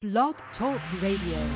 Blog Talk Radio.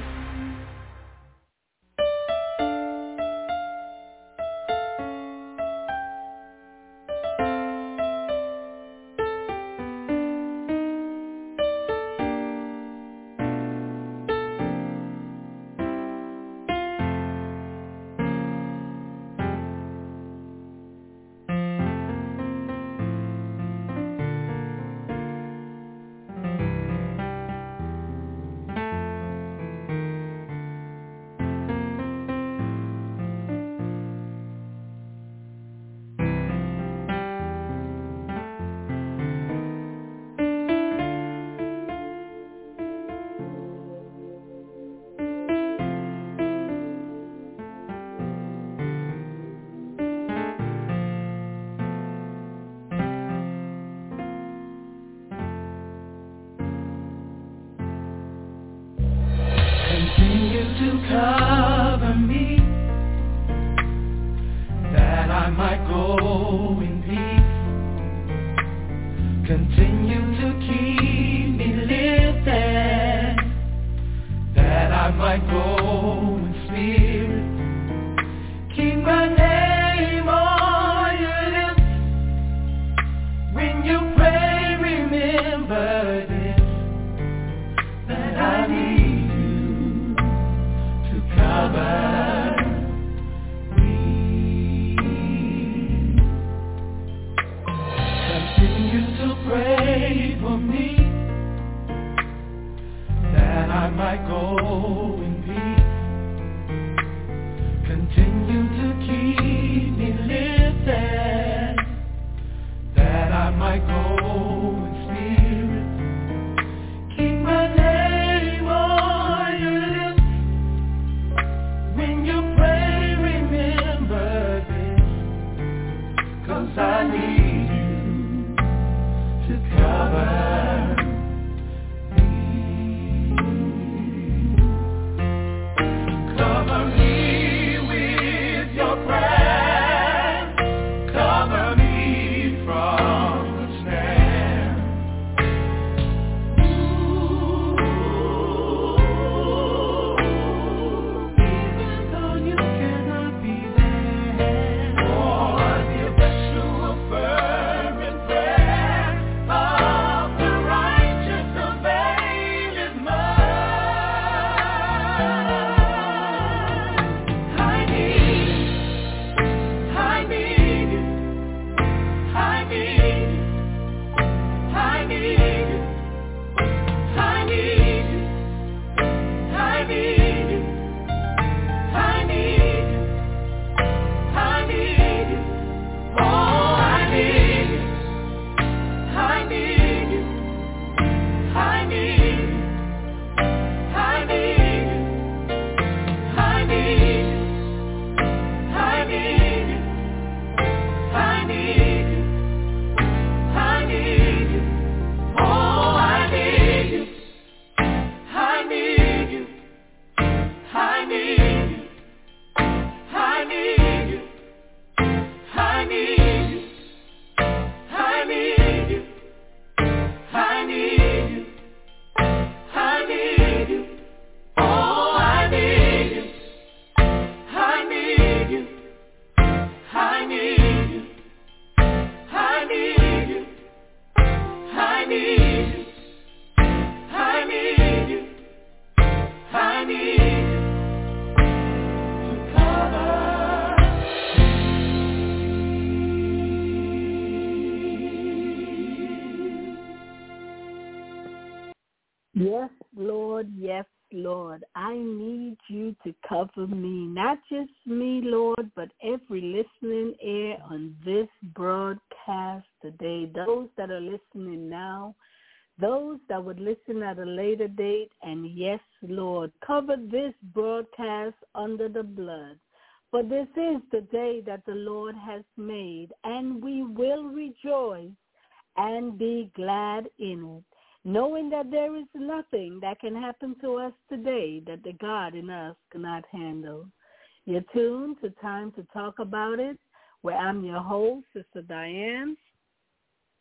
Yes, Lord, yes, Lord. I need you to cover me, not just me, Lord, but every listening ear on this broadcast today, those that are listening now, those that would listen at a later date, and yes, Lord, cover this broadcast under the blood. For this is the day that the Lord has made, and we will rejoice and be glad in it, knowing that there is nothing that can happen to us today that the God in us cannot handle. You're tuned to Time to Talk About It, where I'm your host, Sister Diane.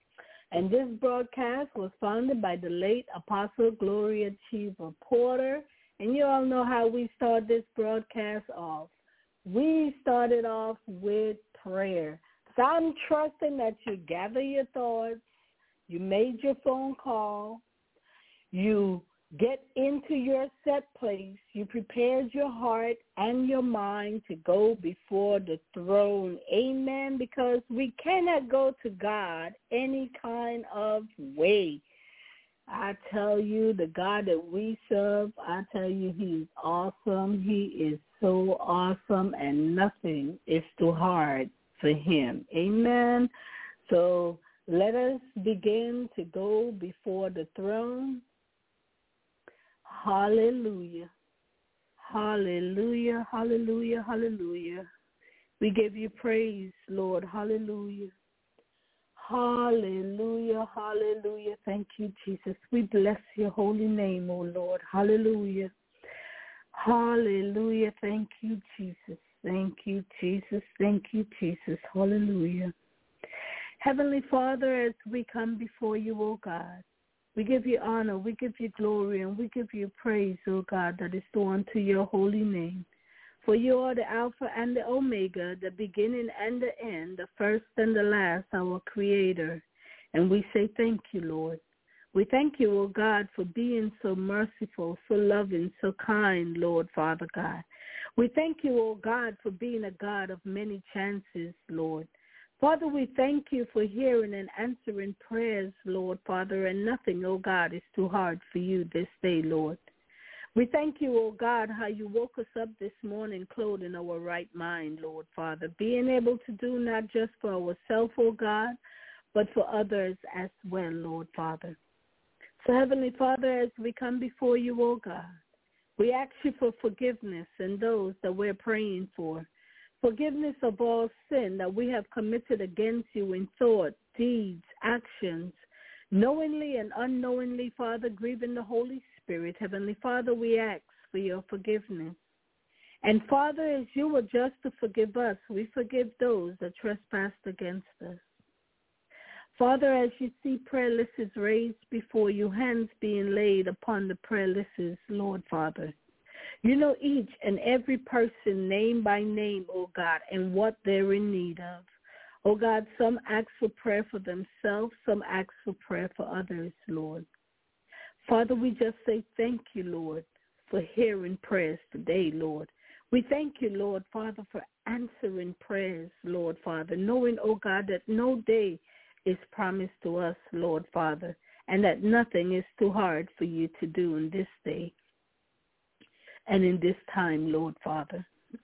And this broadcast was founded by the late Apostle Gloria Cheever Porter. And you all know how we start this broadcast off. We started off with prayer. So I'm trusting that you gather your thoughts, you made your phone call, you get into your set place, you prepared your heart and your mind to go before the throne. Amen. Because we cannot go to God any kind of way. I tell you, the God that we serve, I tell you, he's awesome. He is so awesome, and nothing is too hard for him. Amen. So let us begin to go before the throne. Hallelujah. Hallelujah, hallelujah, hallelujah. We give you praise, Lord. Hallelujah. Hallelujah, hallelujah. Thank you, Jesus. We bless your holy name, O Lord. Hallelujah. Hallelujah. Thank you, Jesus. Thank you, Jesus. Thank you, Jesus. Hallelujah. Heavenly Father, as we come before you, O God, we give you honor, we give you glory, and we give you praise, O God, that is due unto your holy name. For you are the Alpha and the Omega, the beginning and the end, the first and the last, our Creator. And we say thank you, Lord. We thank you, O God, for being so merciful, so loving, so kind, Lord, Father God. We thank you, O God, for being a God of many chances, Lord. Father, we thank you for hearing and answering prayers, Lord, Father, and nothing, O God, is too hard for you this day, Lord. We thank you, O God, how you woke us up this morning clothed in our right mind, Lord, Father, being able to do not just for ourselves, O God, but for others as well, Lord, Father. So, Heavenly Father, as we come before you, O God, we ask you for forgiveness in those that we're praying for. Forgiveness of all sin that we have committed against you in thought, deeds, actions, knowingly and unknowingly, Father, grieving the Holy Spirit. Heavenly Father, we ask for your forgiveness. And Father, as you were just to forgive us, we forgive those that trespassed against us. Father, as you see prayer lists raised before you, hands being laid upon the prayer lists, Lord Father, you know each and every person name by name, oh God, and what they're in need of. Oh God, some ask for prayer for themselves, some ask for prayer for others, Lord. Father, we just say thank you, Lord, for hearing prayers today, Lord. We thank you, Lord, Father, for answering prayers, Lord, Father, knowing, oh God, that no day is promised to us, Lord, Father, and that nothing is too hard for you to do in this day and in this time, Lord, Father.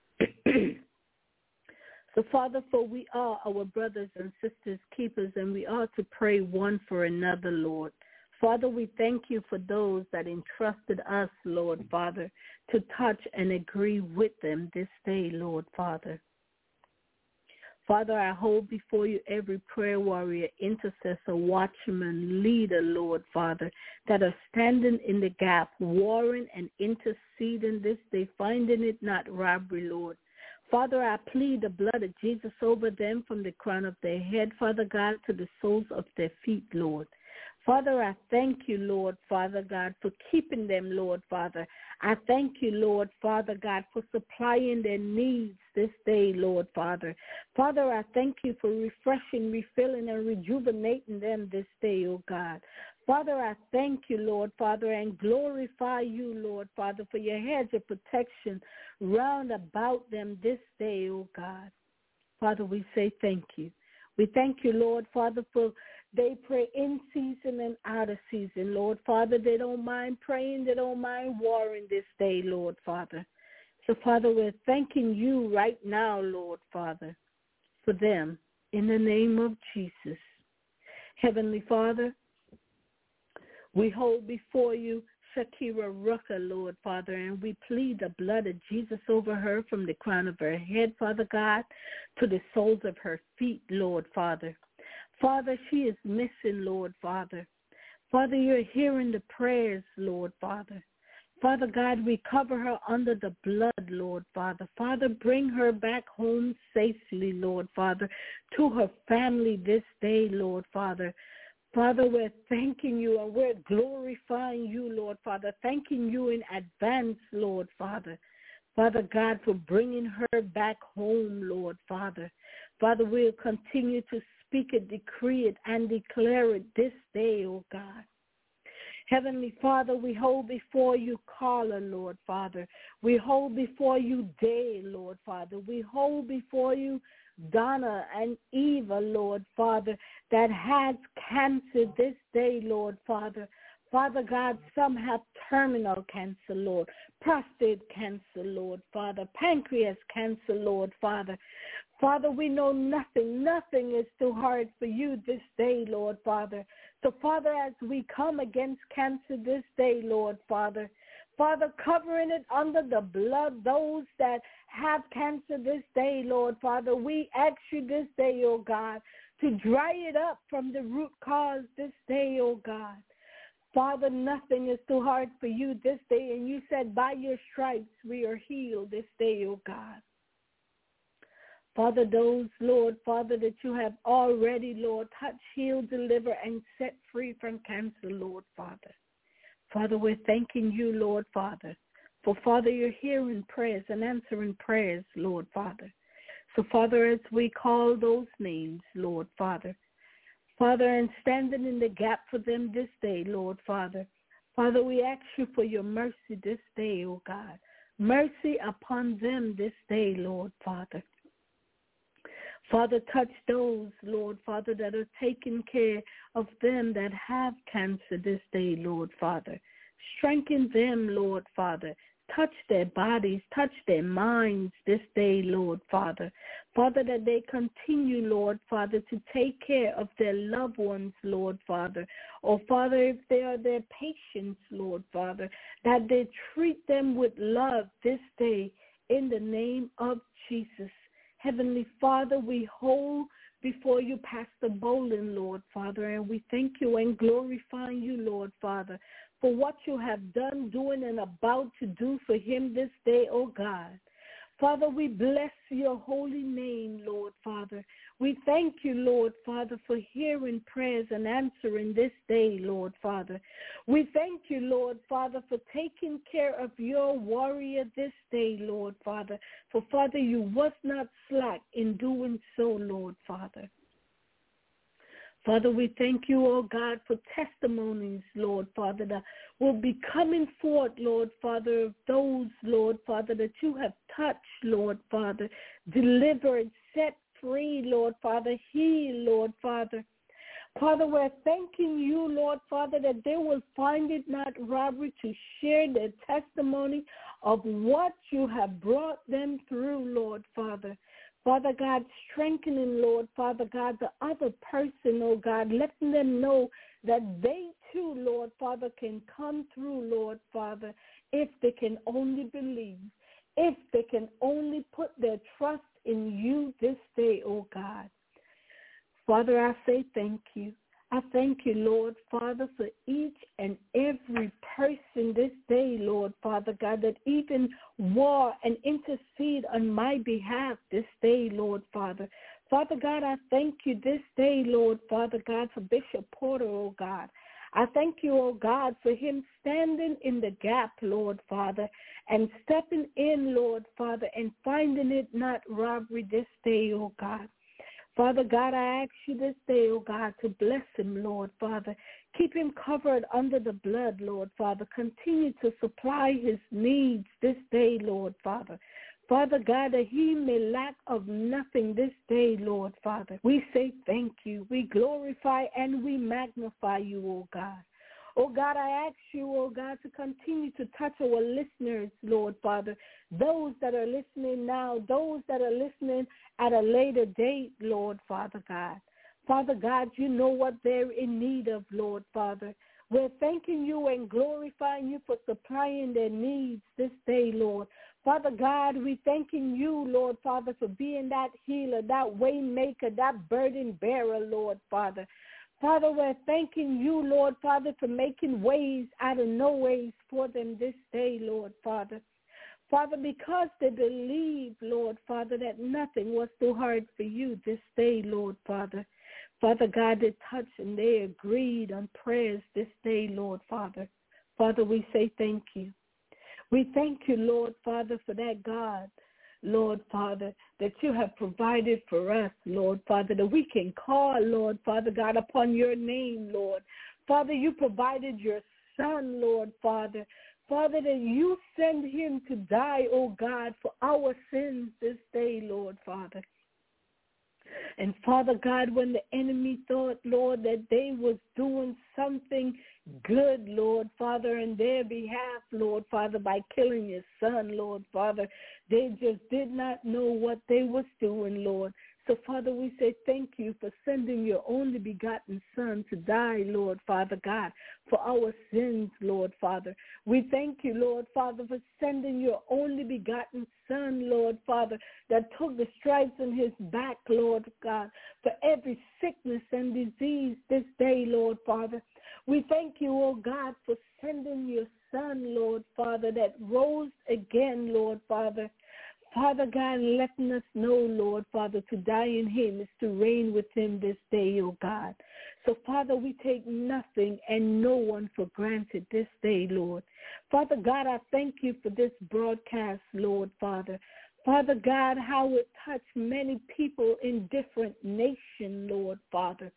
So, Father, for we are our brothers and sisters keepers, and we are to pray one for another, Lord. Father, we thank you for those that entrusted us, Lord, Father, to touch and agree with them this day, Lord, Father. Father, I hold before you every prayer warrior, intercessor, watchman, leader, Lord, Father, that are standing in the gap, warring and interceding this day, finding it not robbery, Lord. Father, I plead the blood of Jesus over them from the crown of their head, Father God, to the soles of their feet, Lord. Father, I thank you, Lord, Father God, for keeping them, Lord, Father. I thank you, Lord, Father God, for supplying their needs this day, Lord, Father. Father, I thank you for refreshing, refilling, and rejuvenating them this day, oh God. Father, I thank you, Lord, Father, and glorify you, Lord, Father, for your hedge of protection round about them this day, oh God. Father, we say thank you. We thank you, Lord, Father, for they pray in season and out of season, Lord, Father. They don't mind praying. They don't mind warring this day, Lord, Father. So, Father, we're thanking you right now, Lord, Father, for them in the name of Jesus. Heavenly Father, we hold before you Shakira Rucker, Lord, Father, and we plead the blood of Jesus over her from the crown of her head, Father God, to the soles of her feet, Lord, Father. Father, she is missing, Lord, Father. Father, you're hearing the prayers, Lord, Father. Father God, we cover her under the blood, Lord, Father. Father, bring her back home safely, Lord, Father, to her family this day, Lord, Father. Father, we're thanking you and we're glorifying you, Lord Father, thanking you in advance, Lord Father. Father God, for bringing her back home, Lord Father. Father, we'll continue to speak it, decree it, and declare it this day, oh God. Heavenly Father, we hold before you Carla, Lord Father. We hold before you Day, Lord Father. We hold before you Donna and Eva, Lord Father, that has cancer this day, Lord Father. Father God, some have terminal cancer, Lord, prostate cancer, Lord Father, pancreas cancer, Lord Father. Father, we know nothing is too hard for you this day, Lord Father. So, Father, as we come against cancer this day, Lord Father, Father, covering it under the blood, those that have cancer this day, Lord Father, we ask you this day, oh God, to dry it up from the root cause this day, oh God. Father, nothing is too hard for you this day, and you said by your stripes we are healed this day, oh God. Father, those, Lord, Father, that you have already, Lord, touched, healed, deliver, and set free from cancer, Lord, Father. Father, we're thanking you, Lord, Father, for, Father, you're hearing prayers and answering prayers, Lord, Father. So, Father, as we call those names, Lord, Father, and standing in the gap for them this day, Lord, Father, Father, we ask you for your mercy this day, oh God. Mercy upon them this day, Lord, Father. Father, touch those, Lord, Father, that are taking care of them that have cancer this day, Lord, Father. Strengthen them, Lord, Father. Touch their bodies, touch their minds this day, Lord, Father. Father, that they continue, Lord, Father, to take care of their loved ones, Lord, Father. Or, Father, if they are their patients, Lord, Father, that they treat them with love this day in the name of Jesus. Heavenly Father, we hold before you Pastor Bolin, Lord Father, and we thank you and glorify you, Lord Father, for what you have done, doing, and about to do for him this day, oh God. Father, we bless your holy name, Lord Father. We thank you, Lord Father, for hearing prayers and answering this day, Lord Father. We thank you, Lord Father, for taking care of your warrior this day, Lord Father. For, Father, you was not slack in doing so, Lord Father. Father, we thank you, oh God, for testimonies, Lord Father, that will be coming forth, Lord Father, of those, Lord Father, that you have touched, Lord Father, delivered, set free, Lord Father, heal, Lord Father. Father, we're thanking you, Lord Father, that they will find it not robbery to share their testimony of what you have brought them through, Lord Father. Father God, strengthening, Lord Father God, the other person, oh God, letting them know that they too, Lord Father, can come through, Lord Father, if they can only believe, if they can only put their trust in you this day, oh God. Father, I say thank you. I thank you, Lord Father, for each and every person this day, Lord Father God, that even war and intercede on my behalf this day, Lord Father. Father God, I thank you this day, Lord Father God, for Bishop Porter, oh God. I thank you, oh God, for him standing in the gap, Lord Father, and stepping in, Lord Father, and finding it not robbery this day, oh God. Father God, I ask you this day, oh God, to bless him, Lord Father. Keep him covered under the blood, Lord Father. Continue to supply his needs this day, Lord Father. Father God, that he may lack of nothing this day, Lord Father. We say thank you. We glorify and we magnify you, oh God. Oh God, I ask you, oh God, to continue to touch our listeners, Lord Father. Those that are listening now, those that are listening at a later date, Lord Father God. Father God, you know what they're in need of, Lord Father. We're thanking you and glorifying you for supplying their needs this day, Lord. Father God, we're thanking you, Lord Father, for being that healer, that way maker, that burden bearer, Lord Father. Father, we're thanking you, Lord Father, for making ways out of no ways for them this day, Lord Father. Father, because they believe, Lord Father, that nothing was too hard for you this day, Lord Father. Father God, they touched and they agreed on prayers this day, Lord Father. Father, we say thank you. We thank you, Lord Father, for that, God, Lord Father, that you have provided for us, Lord Father, that we can call, Lord Father God, upon your name, Lord. Father, you provided your Son, Lord Father. Father, that you send him to die, oh God, for our sins this day, Lord Father. And Father God, when the enemy thought, Lord, that they was doing something good, Lord Father, in their behalf, Lord Father, by killing your Son, Lord Father, they just did not know what they was doing, Lord. So, Father, we say thank you for sending your only begotten Son to die, Lord Father God, for our sins, Lord Father. We thank you, Lord Father, for sending your only begotten Son, Lord Father, that took the stripes on his back, Lord God, for every sickness and disease this day, Lord Father. We thank you, oh God, for sending your Son, Lord Father, that rose again, Lord Father. Father God, letting us know, Lord Father, to die in him is to reign with him this day, oh God. So, Father, we take nothing and no one for granted this day, Lord. Father God, I thank you for this broadcast, Lord Father. Father God, how it touched many people in different nations, Lord Father.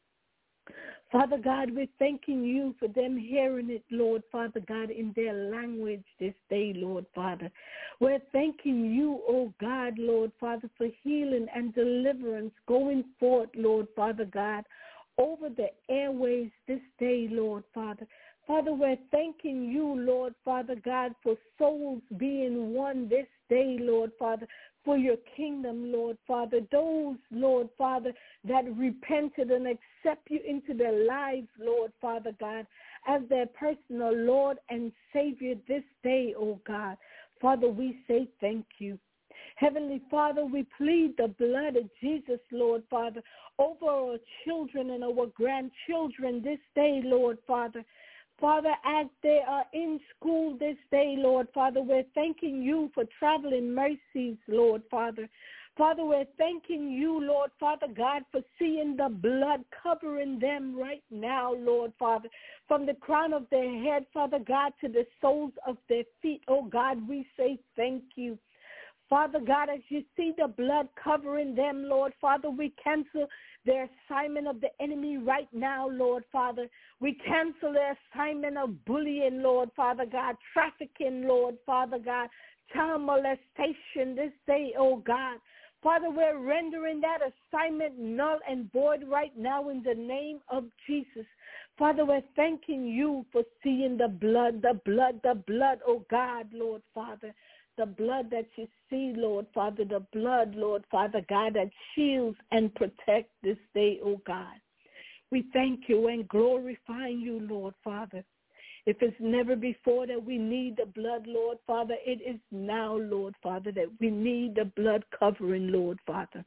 Father God, we're thanking you for them hearing it, Lord Father God, in their language this day, Lord Father. We're thanking you, oh God, Lord Father, for healing and deliverance going forth, Lord Father God, over the airways this day, Lord Father. Father, we're thanking you, Lord Father God, for souls being won this day, Lord Father, for your kingdom, Lord Father. Those, Lord Father, that repented and accept you into their lives, Lord Father God, as their personal Lord and Savior this day, oh God. Father, we say thank you. Heavenly Father, we plead the blood of Jesus, Lord Father, over our children and our grandchildren this day, Lord Father. Father, as they are in school this day, Lord Father, we're thanking you for traveling mercies, Lord Father. Father, we're thanking you, Lord Father God, for seeing the blood covering them right now, Lord Father, from the crown of their head, Father God, to the soles of their feet. Oh God, we say thank you. Father God, as you see the blood covering them, Lord Father, we cancel their assignment of the enemy right now, Lord Father. We cancel their assignment of bullying, Lord Father God, trafficking, Lord Father God, child molestation this day, oh God. Father, we're rendering that assignment null and void right now in the name of Jesus. Father, we're thanking you for seeing the blood, oh God, Lord Father. The blood that you see, Lord Father, the blood, Lord Father God, that shields and protects this day, oh God. We thank you and glorify you, Lord Father. If it's never before that we need the blood, Lord Father, it is now, Lord Father, that we need the blood covering, Lord Father.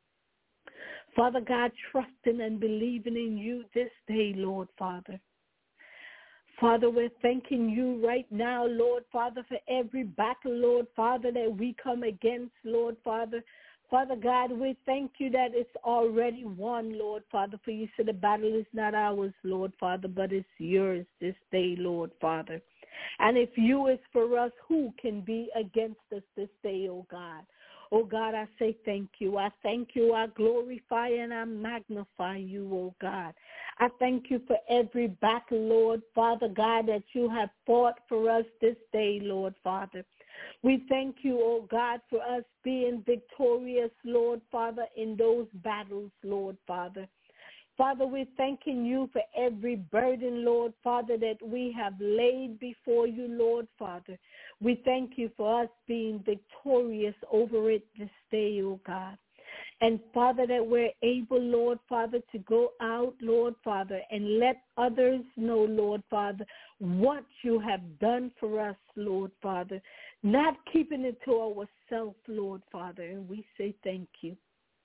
Father God, trusting and believing in you this day, Lord Father. Father, we're thanking you right now, Lord Father, for every battle, Lord Father, that we come against, Lord Father. Father God, we thank you that it's already won, Lord Father, for you said the battle is not ours, Lord Father, but it's yours this day, Lord Father. And if you is for us, who can be against us this day, oh God? Oh God, I say thank you. I thank you. I glorify and I magnify you, oh God. I thank you for every battle, Lord Father God, that you have fought for us this day, Lord Father. We thank you, oh God, for us being victorious, Lord Father, in those battles, Lord Father. Father, we're thanking you for every burden, Lord Father, that we have laid before you, Lord Father. We thank you for us being victorious over it this day, oh God. And Father, that we're able, Lord Father, to go out, Lord Father, and let others know, Lord Father, what you have done for us, Lord Father, not keeping it to ourselves, Lord Father. And we say thank you.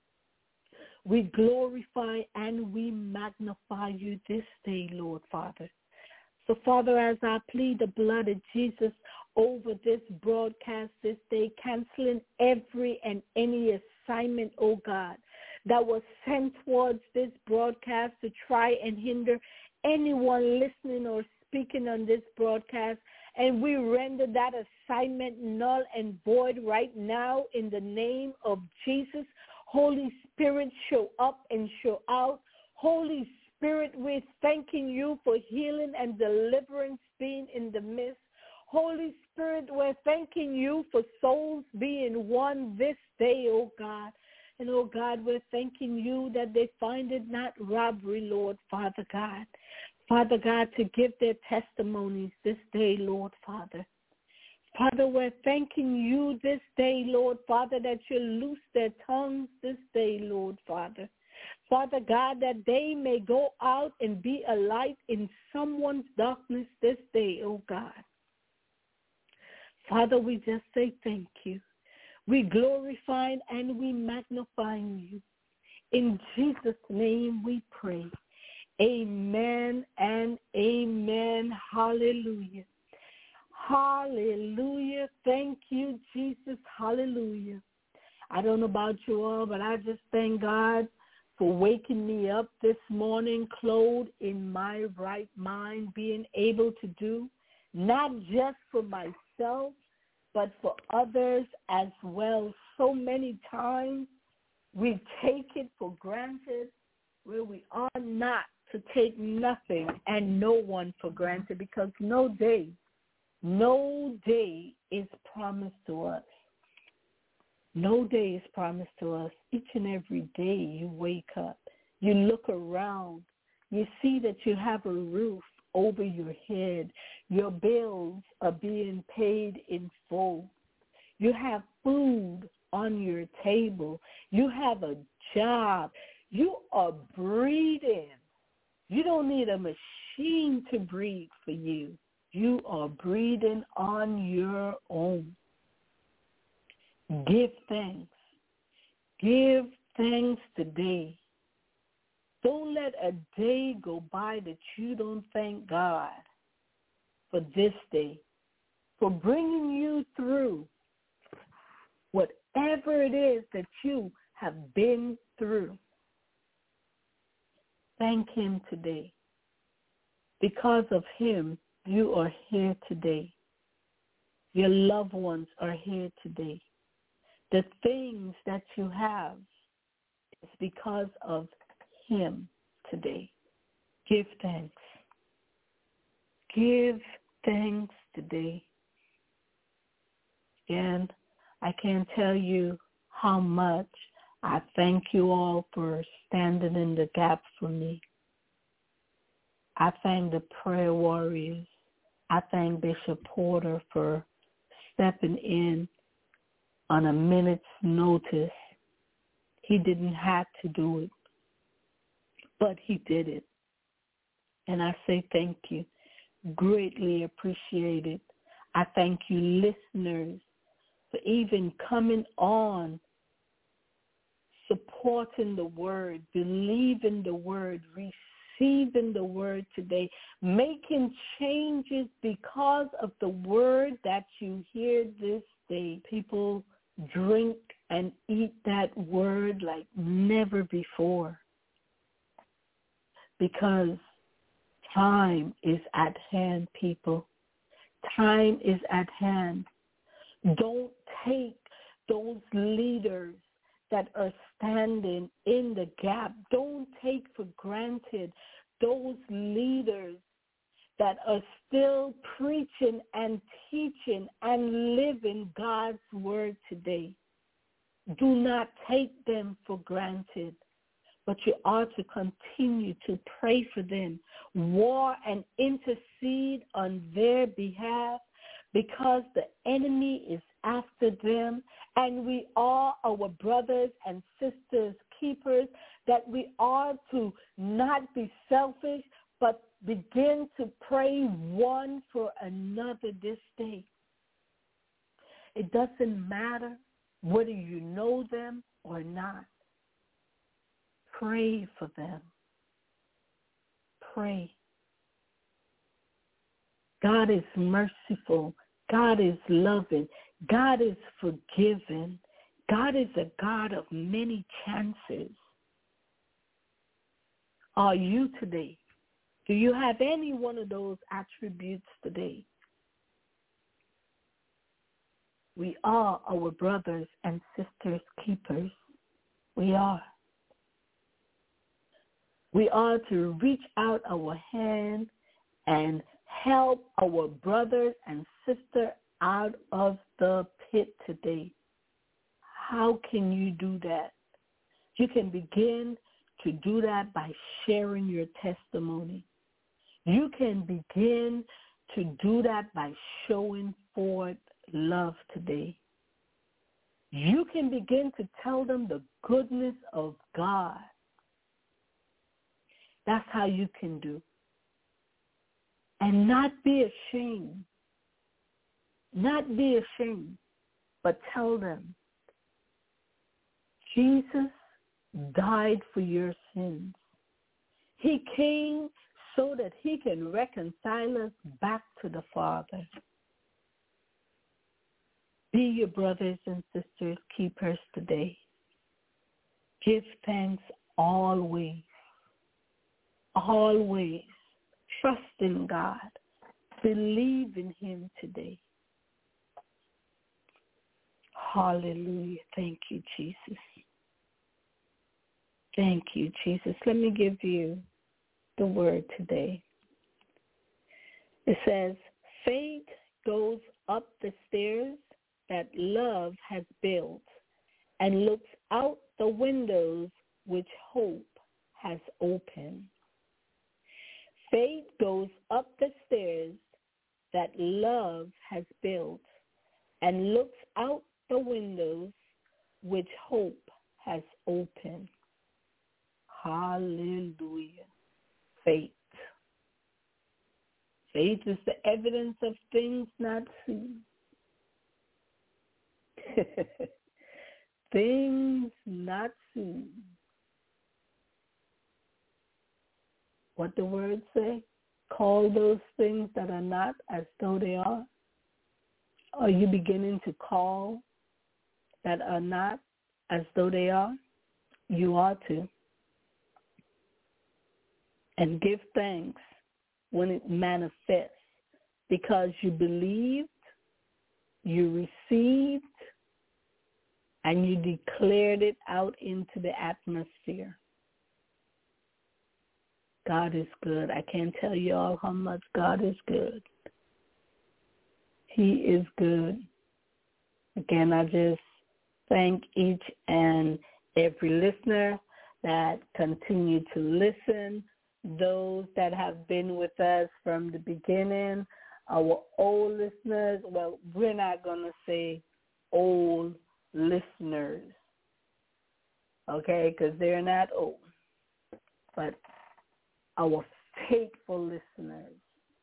We glorify and we magnify you this day, Lord Father. So, Father, as I plead the blood of Jesus over this broadcast this day, canceling every and any assignment, oh God, that was sent towards this broadcast to try and hinder anyone listening or speaking on this broadcast. And we render that assignment null and void right now in the name of Jesus. Holy Spirit, show up and show out. Holy Spirit, we're thanking you for healing and deliverance being in the midst. Holy Spirit, we're thanking you for souls being won this day, oh God. And, oh God, we're thanking you that they find it not robbery, Lord, Father God. Father God, to give their testimonies this day, Lord, Father. Father, we're thanking you this day, Lord, Father, that you loose their tongues this day, Lord, Father. Father God, that they may go out and be a light in someone's darkness this day, oh God. Father, we just say thank you. We glorify and we magnify you. In Jesus' name we pray. Amen and amen. Hallelujah. Hallelujah. Thank you, Jesus. Hallelujah. I don't know about you all, but I just thank God for waking me up this morning, clothed in my right mind, being able to do, not just for myself, but for others as well. So many times we take it for granted where we are not to take nothing and no one for granted, because no day is promised to us. No day is promised to us. Each and every day you wake up, you look around, you see that you have a roof over your head, your bills are being paid in full, you have food on your table, you have a job, you are breathing. You don't need a machine to breathe for you. You are breathing on your own. Give thanks. Give thanks today. Don't let a day go by that you don't thank God for this day, for bringing you through whatever it is that you have been through. Thank him today. Because of him, you are here today. Your loved ones are here today. The things that you have is because of him today. Give thanks. Give thanks today. And I can't tell you how much I thank you all for standing in the gap for me. I thank the prayer warriors. I thank Bishop Porter for stepping in on a minute's notice. He didn't have to do it, but he did it. And I say thank you. Greatly appreciate it. I thank you, listeners, for even coming on, supporting the word, believing the word, receiving the word today, making changes because of the word that you hear this day. People drink and eat that word like never before, because time is at hand, people. Time is at hand. Don't take those leaders that are standing in the gap. Don't take for granted those leaders that are still preaching and teaching and living God's word today. Do not take them for granted, but you are to continue to pray for them, war and intercede on their behalf, because the enemy is after them, and we are our brothers and sisters keepers, that we are to not be selfish, but begin to pray one for another this day. It doesn't matter whether you know them or not. Pray for them. Pray. God is merciful. God is loving. God is forgiving. God is a God of many chances. are you today? Do you have any one of those attributes today? We are our brothers and sisters' keepers. We are. We are to reach out our hand and help our brothers and sisters out of the pit today. How can you do that? You can begin to do that by sharing your testimony. You can begin to do that by showing forth love today. You can begin to tell them the goodness of God. That's how you can do. And not be ashamed. Not be ashamed, but tell them, Jesus died for your sins. He came so that he can reconcile us back to the Father. Be your brothers and sisters keepers today. Give thanks always. Always. Trust in God. Believe in him today. Hallelujah. Thank you, Jesus. Thank you, Jesus. Let me give you the word today. It says, faith goes up the stairs that love has built and looks out the windows which hope has opened. Faith goes up the stairs that love has built and looks out the windows which hope has opened. Hallelujah. Faith. Faith is the evidence of things not seen. Things not seen. What the words say? Call those things that are not as though they are. Are you beginning to call that are not as though they are? You are to. And give thanks when it manifests, because you believed, you received, and you declared it out into the atmosphere. God is good. I can't tell you all how much God is good. He is good. Again, I just thank each and every listener that continue to listen, those that have been with us from the beginning, our old listeners. Well, we're not going to say old listeners, okay, because they're not old, but our faithful listeners,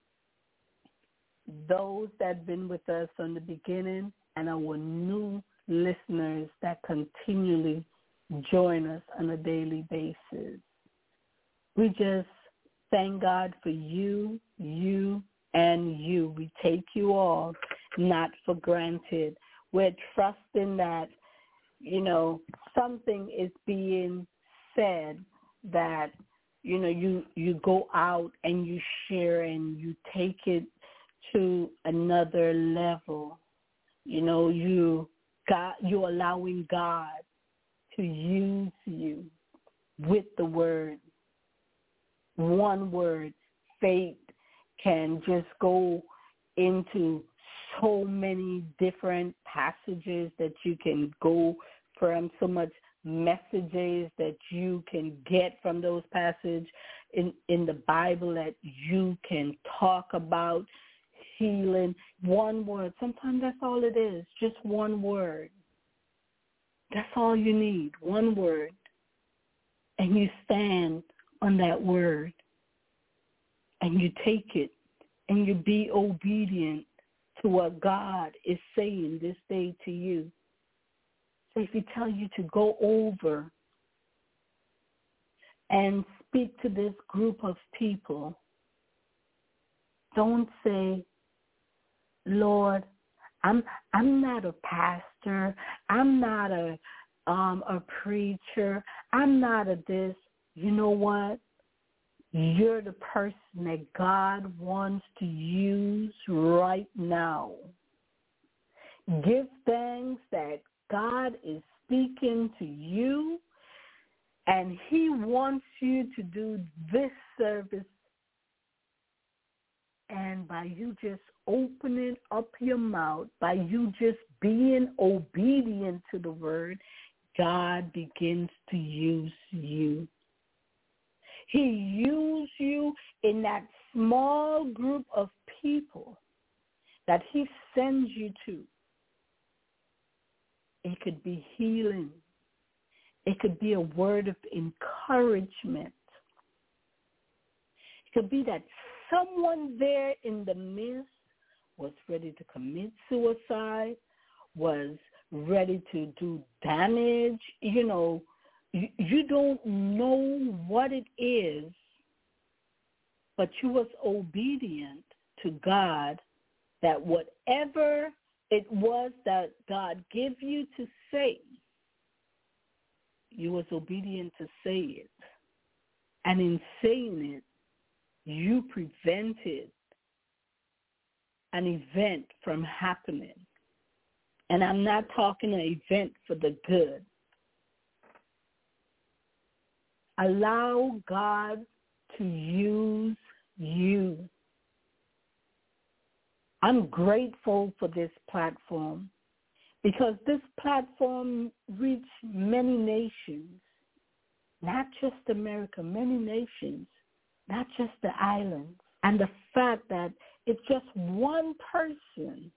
those that have been with us from the beginning, and our new listeners that continually join us on a daily basis. We just thank God for you, and you. We take you all not for granted. We're trusting that, something is being said that, you go out and you share and you take it to another level. You're allowing God to use you with the word. One word, faith, can just go into so many different passages that you can go from, so much messages that you can get from those passages in the Bible that you can talk about healing. One word. Sometimes that's all it is, just one word. That's all you need, one word. And you stand on that word, and you take it, and you be obedient to what God is saying this day to you. So if he tells you to go over and speak to this group of people, don't say, Lord, I'm not a pastor, I'm not a preacher, I'm not a this. You know what? You're the person that God wants to use right now. Give thanks that God is speaking to you, and he wants you to do this service. And by you just opening up your mouth, by you just being obedient to the word, God begins to use you. He used you in that small group of people that he sends you to. It could be healing. It could be a word of encouragement. It could be that someone there in the midst was ready to commit suicide, was ready to do damage. You know, you don't know what it is, but you was obedient to God, that whatever it was that God gave you to say, you was obedient to say it. And in saying it, you prevented an event from happening. And I'm not talking an event for the good. Allow God to use you. I'm grateful for this platform because this platform reached many nations, not just America, many nations, not just the islands. And the fact that it's just one person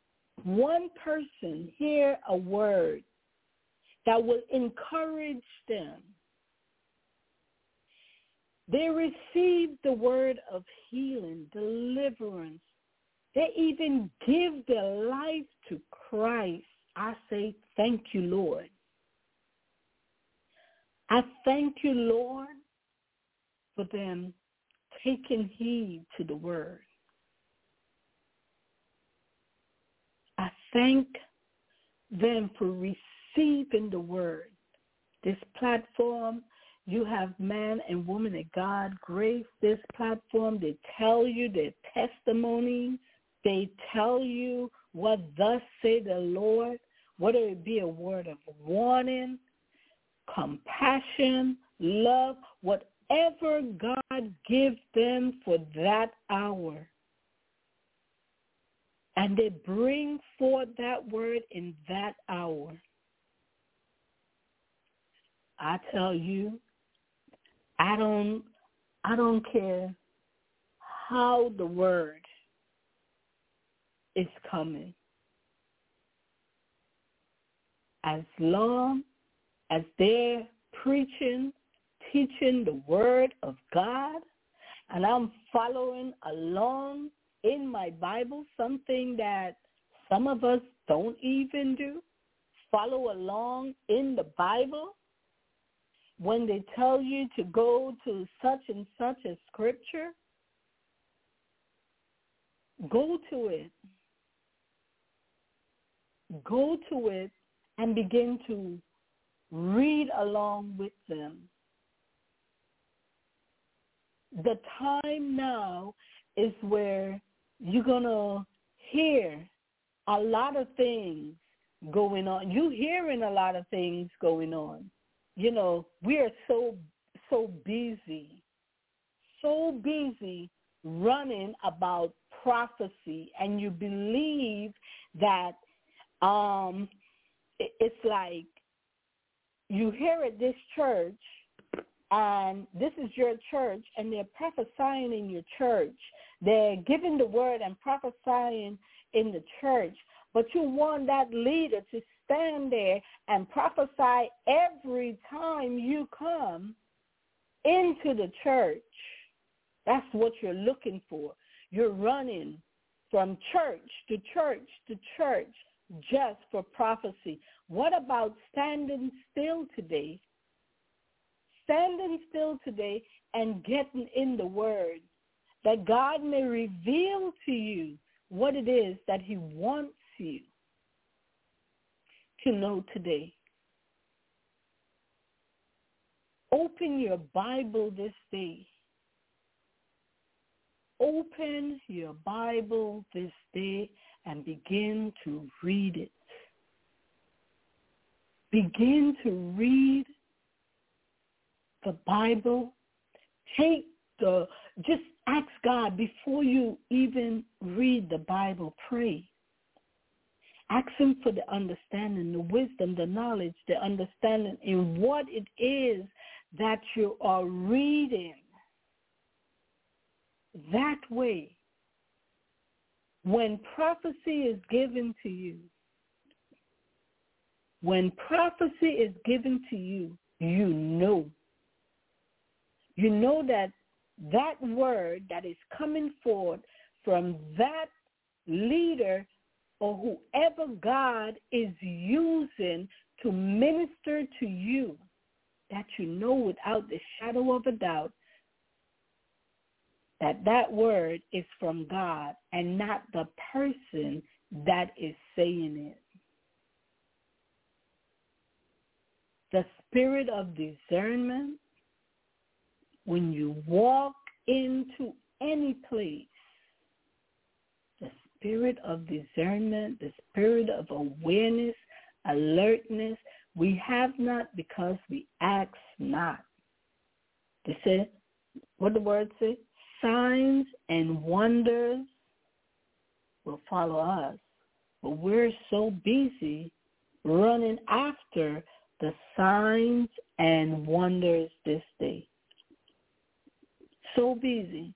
hear a word that will encourage them. They receive the word of healing, deliverance. They even give their life to Christ. I say, thank you, Lord. I thank you, Lord, for them taking heed to the word. I thank them for receiving the word. This platform, you have man and woman of God grace this platform. They tell you their testimonies. They tell you what thus say the Lord, whether it be a word of warning, compassion, love, whatever God gives them for that hour. And they bring forth that word in that hour. I tell you, I don't care how the word is coming. As long as they're preaching, teaching the word of God, and I'm following along in my Bible, something that some of us don't even do, follow along in the Bible. When they tell you to go to such and such a scripture, go to it. Go to it and begin to read along with them. The time now is where you're going to hear a lot of things going on. You're hearing a lot of things going on. You know, we are so busy running about prophecy, and you believe that it's like you hear at this church, and this is your church, and they're prophesying in your church. They're giving the word and prophesying in the church, but you want that leader to stand there and prophesy every time you come into the church. That's what you're looking for. You're running from church to church to church just for prophecy. What about standing still today? Standing still today and getting in the word, that God may reveal to you what it is that he wants you to know today. Open your Bible this day open your Bible this day and begin to read it. Begin to read the Bible. Just ask God before you even read the Bible. Pray. Ask him for the understanding, the wisdom, the knowledge, the understanding in what it is that you are reading. That way, when prophecy is given to you, you know. You know that that word that is coming forth from that leader or whoever God is using to minister to you, that you know without the shadow of a doubt that that word is from God and not the person that is saying it. The spirit of discernment, when you walk into any place, the spirit of discernment, the spirit of awareness, alertness, we have not because we ask not. They say, what the word say? Signs and wonders will follow us. But we're so busy running after the signs and wonders this day. So busy.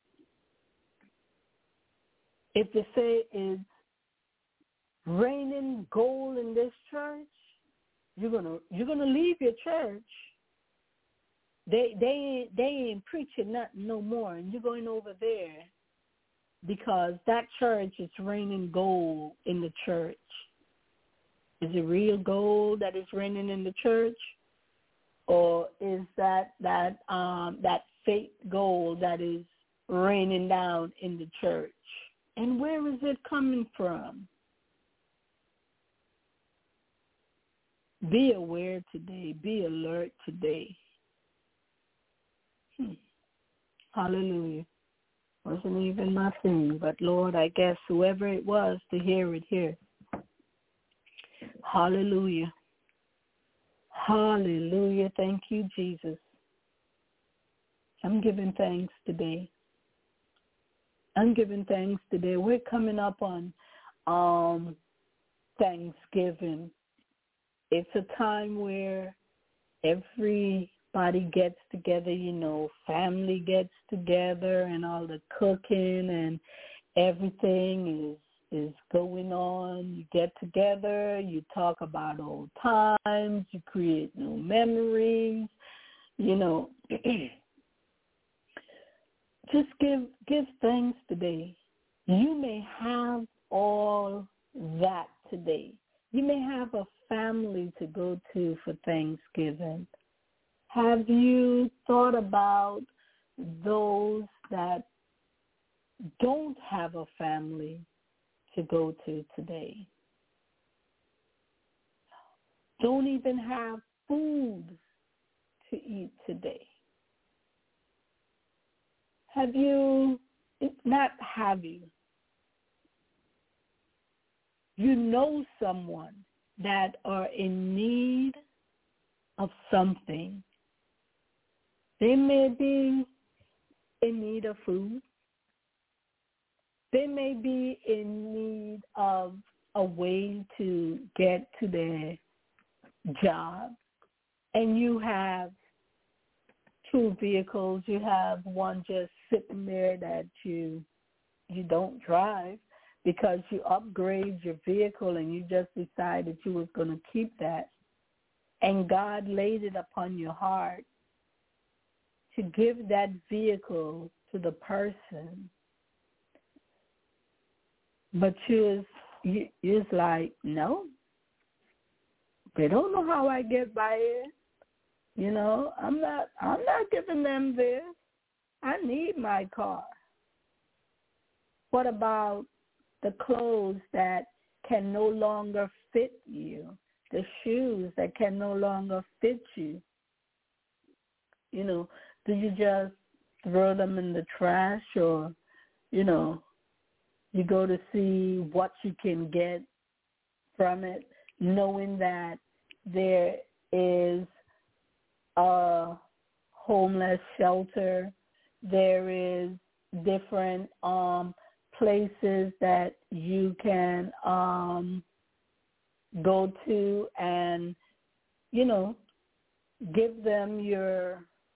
If they say it's raining gold in this church, you're gonna leave your church. They ain't preaching nothing no more, and you're going over there because that church is raining gold in the church. Is it real gold that is raining in the church, or is that fake gold that is raining down in the church? And where is it coming from? Be aware today. Be alert today. Hallelujah. Wasn't even my thing, but Lord, I guess whoever it was to hear it here. Hallelujah. Hallelujah. Thank you, Jesus. I'm giving thanks today. We're coming up on Thanksgiving. It's a time where everybody gets together, family gets together and all the cooking and everything is going on. You get together, you talk about old times, you create new memories, Just give thanks today. You may have all that today. You may have a family to go to for Thanksgiving. Have you thought about those that don't have a family to go to today? Don't even have food to eat today. Have you, not have you, you know someone that are in need of something. They may be in need of food. They may be in need of a way to get to their job. And you have two vehicles. You have one just sitting there that you don't drive because you upgrade your vehicle and you just decided you was going to keep that. And God laid it upon your heart to give that vehicle to the person. But you was like, no, they don't know how I get by it. I'm not giving them this. I need my car. What about the clothes that can no longer fit you, the shoes that can no longer fit you? Do you just throw them in the trash, or you know, you go to see what you can get from it, knowing that there is a homeless shelter, there is different places that you can go to and, you know, give them your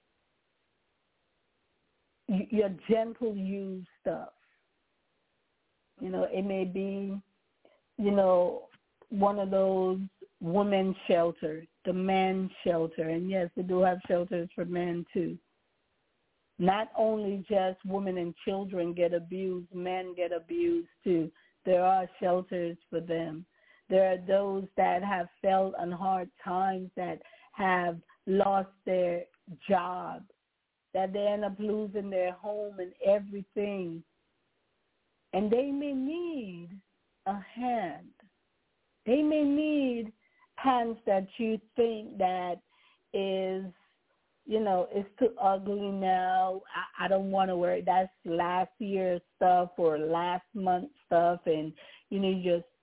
gentle use stuff. You know, it may be, you know, one of those women's shelters, the men's shelter, and yes, they do have shelters for men too. Not only just women and children get abused, men get abused too. There are shelters for them. There are those that have felt on hard times, that have lost their job, that they end up losing their home and everything. And they may need a hand. They may need hands that you think that is, you know, it's too ugly now. I don't want to wear it. That's last year's stuff or last month's stuff. And, you know, you just,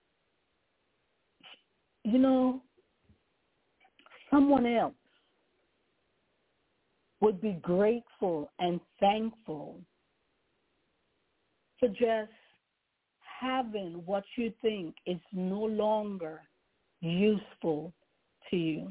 you know, someone else would be grateful and thankful for just having what you think is no longer useful to you.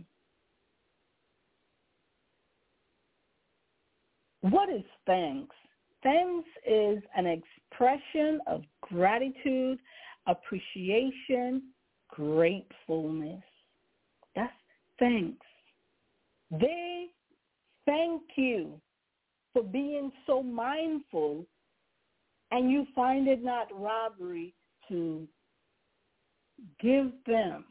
What is thanks? Thanks is an expression of gratitude, appreciation, gratefulness. That's thanks. They thank you for being so mindful, and you find it not robbery to give them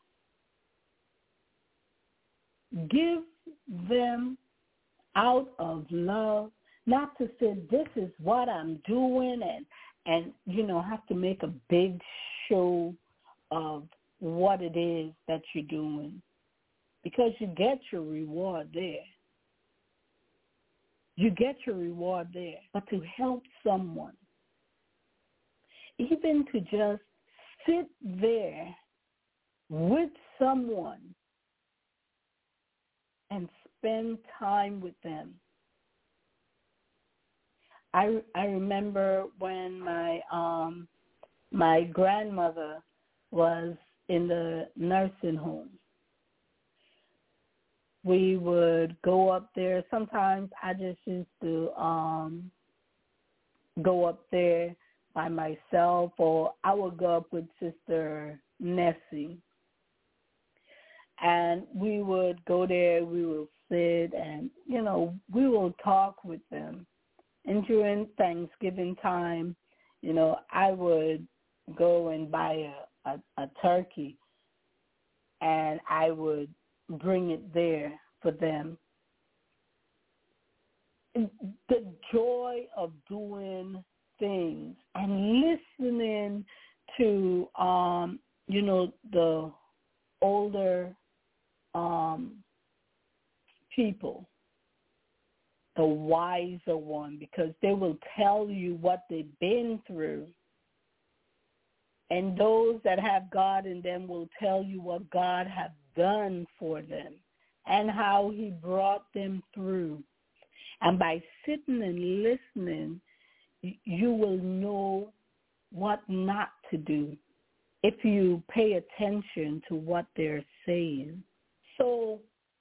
out of love, not to say this is what I'm doing and you know, have to make a big show of what it is that you're doing, because you get your reward there. You get your reward there. But to help someone, even to just sit there with someone and spend time with them. I remember when my grandmother was in the nursing home. We would go up there. Sometimes I just used to go up there by myself, or I would go up with Sister Nessie. And we would go there, we would sit, and, you know, we will talk with them. And during Thanksgiving time, you know, I would go and buy a turkey, and I would bring it there for them. The joy of doing things and listening to, you know, the older people, the wiser one, because they will tell you what they've been through. And those that have God in them will tell you what God has done for them and how he brought them through. And by sitting and listening, you will know what not to do if you pay attention to what they're saying. So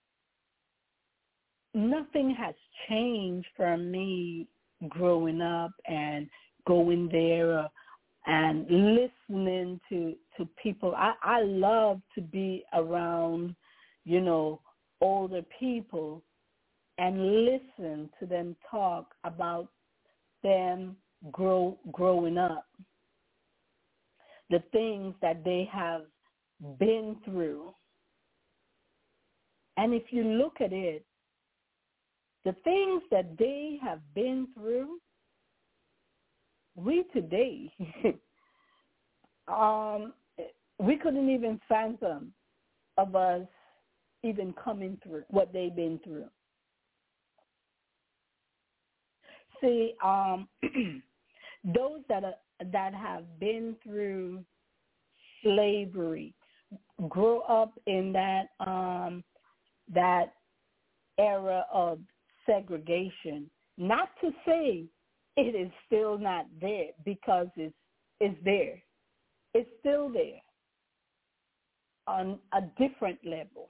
nothing has changed from me growing up and going there and listening to people. I love to be around, you know, older people and listen to them talk about them growing up, the things that they have been through. And if you look at it, the things that they have been through, we today, we couldn't even fathom of us even coming through what they've been through. See, those that have been through slavery, grow up in that that era of segregation. Not to say it is still not there, because it's there. It's still there on a different level.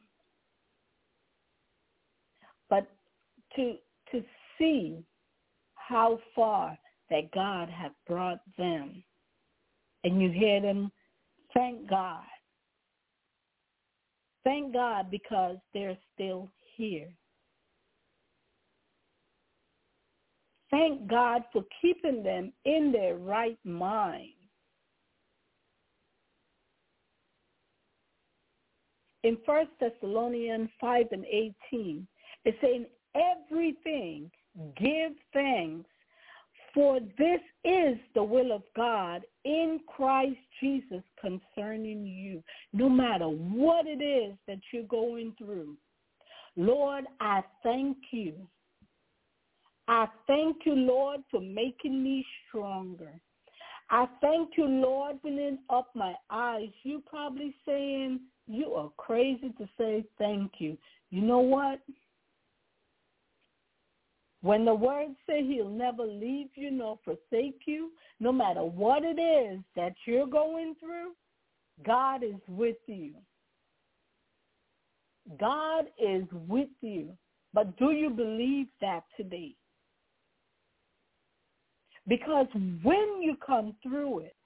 But to see how far that God has brought them, and you hear them, thank God. Thank God, because they're still here. Thank God for keeping them in their right mind. In 1 Thessalonians 5:18, it's saying, everything give thanks, for this is the will of God in Christ Jesus concerning you. No matter what it is that you're going through, Lord, I thank you. I thank you, Lord, for making me stronger. I thank you, Lord, for opening up my eyes. You probably saying, you are crazy to say thank you. You know what? When the word says he'll never leave you nor forsake you, no matter what it is that you're going through, God is with you. God is with you. But do you believe that today? Because when you come through it,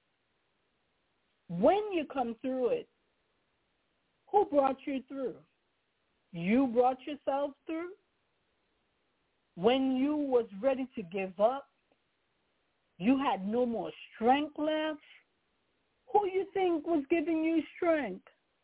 who brought you through? You brought yourself through? When you was ready to give up, you had no more strength left. Who you think was giving you strength?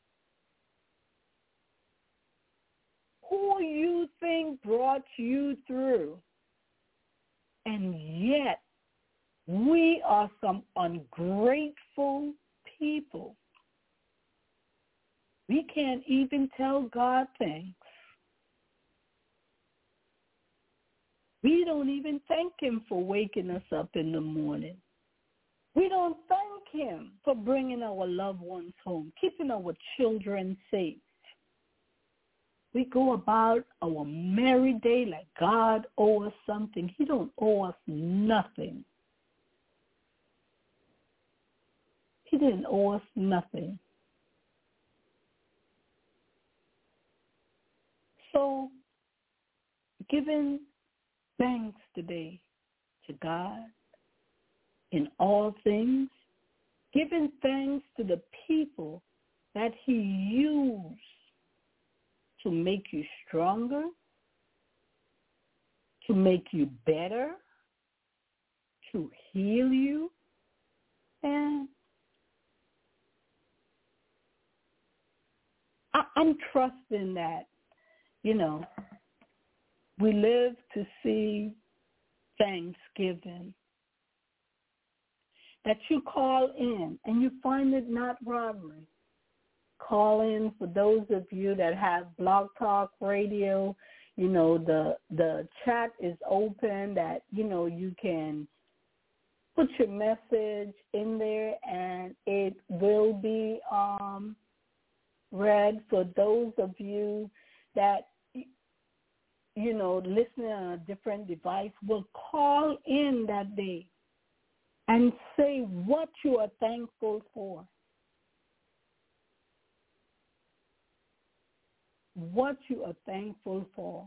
Who you think brought you through? And yet, we are some ungrateful people. We can't even tell God thanks. We don't even thank him for waking us up in the morning. We don't thank him for bringing our loved ones home, keeping our children safe. We go about our merry day like God owes us something. He don't owe us nothing. He didn't owe us nothing. So, giving thanks today to God in all things, giving thanks to the people that he used to make you stronger, to make you better, to heal you, and I'm trusting that, we live to see Thanksgiving, that you call in and you find it not robbery. Call in for those of you that have Blog Talk Radio. The chat is open that, you can put your message in there and it will be read. For those of you that, listening on a different device, will call in that day and say what you are thankful for. What you are thankful for.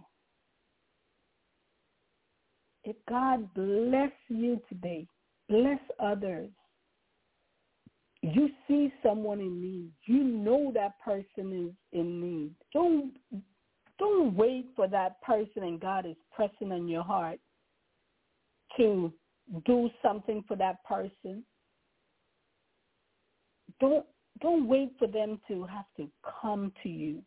If God bless you today, bless others. You see someone in need. You know that person is in need. Don't wait for that person and God is pressing on your heart to do something for that person. Don't wait for them to have to come to you.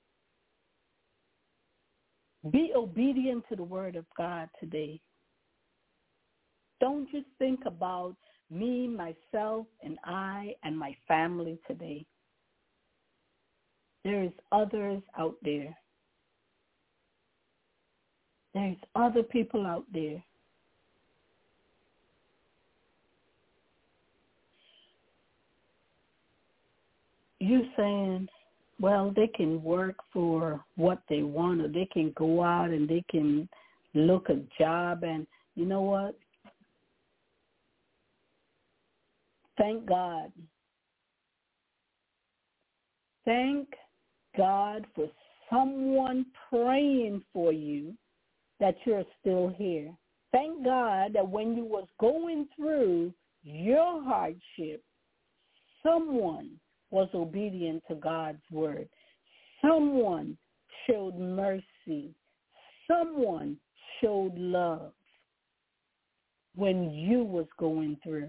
Be obedient to the word of God today. Don't just think about me, myself, and I, and my family today. There is others out there. There's other people out there. you saying, well, they can work for what they want, or they can go out and they can look a job, and you know what? Thank God. Thank God for someone praying for you that you're still here. Thank God that when you was going through your hardship, someone was obedient to God's word. Someone showed mercy. Someone showed love when you was going through.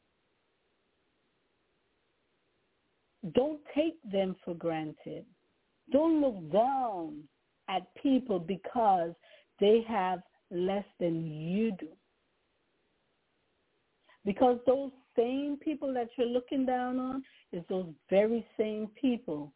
Don't take them for granted. Don't look down at people because they have less than you do. Because those same people that you're looking down on is those very same people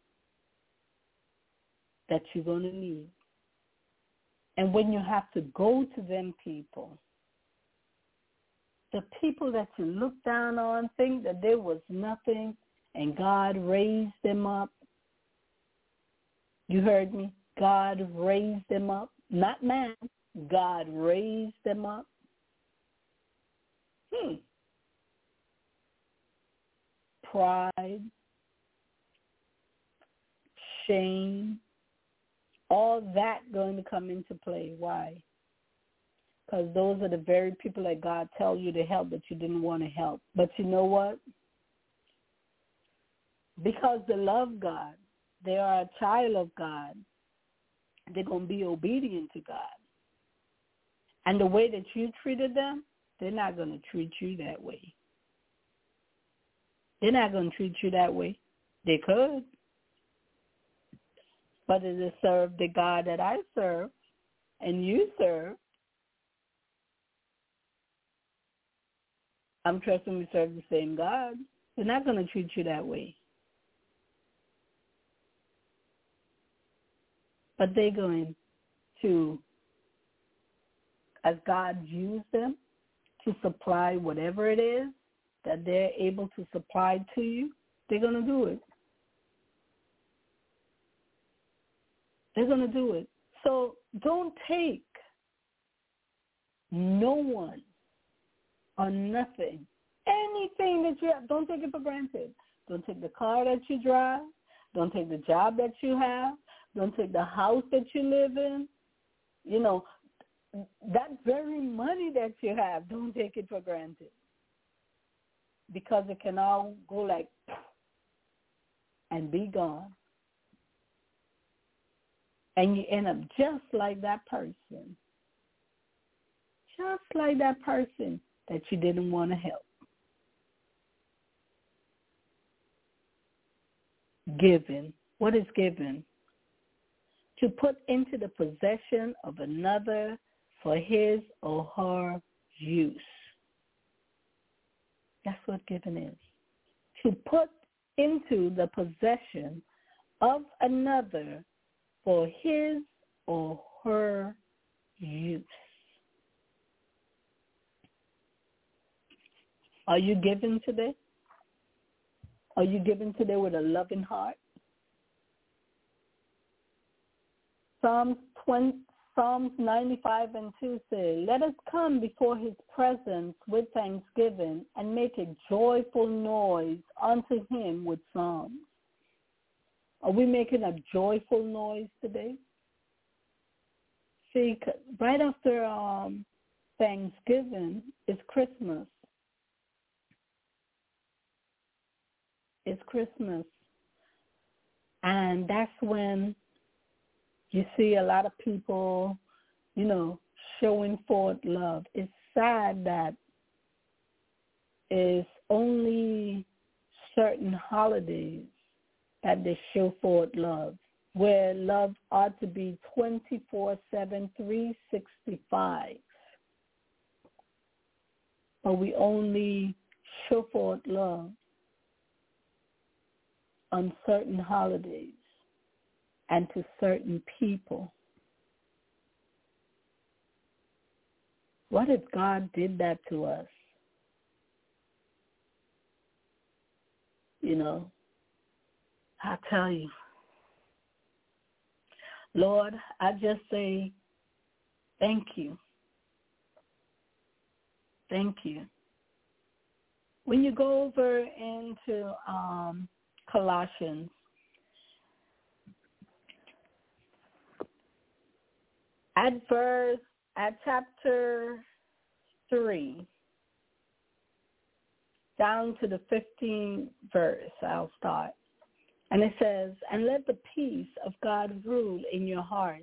that you're going to need. And when you have to go to them people, the people that you look down on think that there was nothing, and God raised them up. You heard me? God raised them up. Not man. God raised them up. Pride, shame, all that going to come into play. Why? Because those are the very people that God tells you to help, but you didn't want to help. But you know what? Because they love God, they are a child of God, they're going to be obedient to God. And the way that you treated them, they're not going to treat you that way. They're not going to treat you that way. They could. But it is serve the God that I serve and you serve. I'm trusting we serve the same God. They're not going to treat you that way. But they're going to, as God used them to supply whatever it is that they're able to supply to you, they're going to do it. They're going to do it. So don't take no one or nothing, anything that you have, don't take it for granted. Don't take the car that you drive. Don't take the job that you have. Don't take the house that you live in. You know, that very money that you have, don't take it for granted. Because it can all go like and be gone. And you end up just like that person. Just like that person that you didn't want to help. Given. What is given? To put into the possession of another for his or her use. That's what given is. To put into the possession of another for his or her use. Are you giving today? Are you giving today with a loving heart? Psalms 95 and 2 say, let us come before his presence with thanksgiving and make a joyful noise unto him with songs. Are we making a joyful noise today? See, right after Thanksgiving is Christmas. It's Christmas. And that's when you see a lot of people, you know, showing forth love. It's sad that it's only certain holidays that they show forth love, where love ought to be 24/7, 365. But we only show forth love on certain holidays and to certain people. What if God did that to us? You know, I tell you, Lord, I just say thank you. Thank you. When you go over into Colossians, at chapter 3, down to the 15th verse, I'll start. And it says, and let the peace of God rule in your hearts,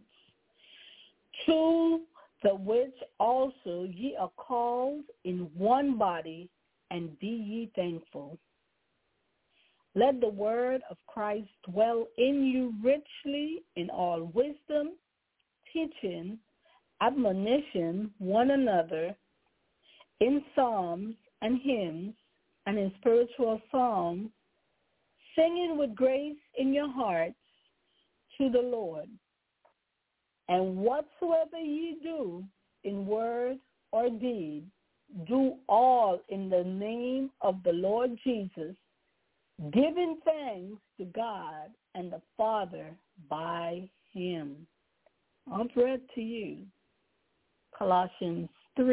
to the which also ye are called in one body, and be ye thankful. Let the word of Christ dwell in you richly in all wisdom, teaching, admonition one another in psalms and hymns and in spiritual songs, singing with grace in your hearts to the Lord. And whatsoever ye do in word or deed, do all in the name of the Lord Jesus, giving thanks to God and the Father by him. I've read to you Colossians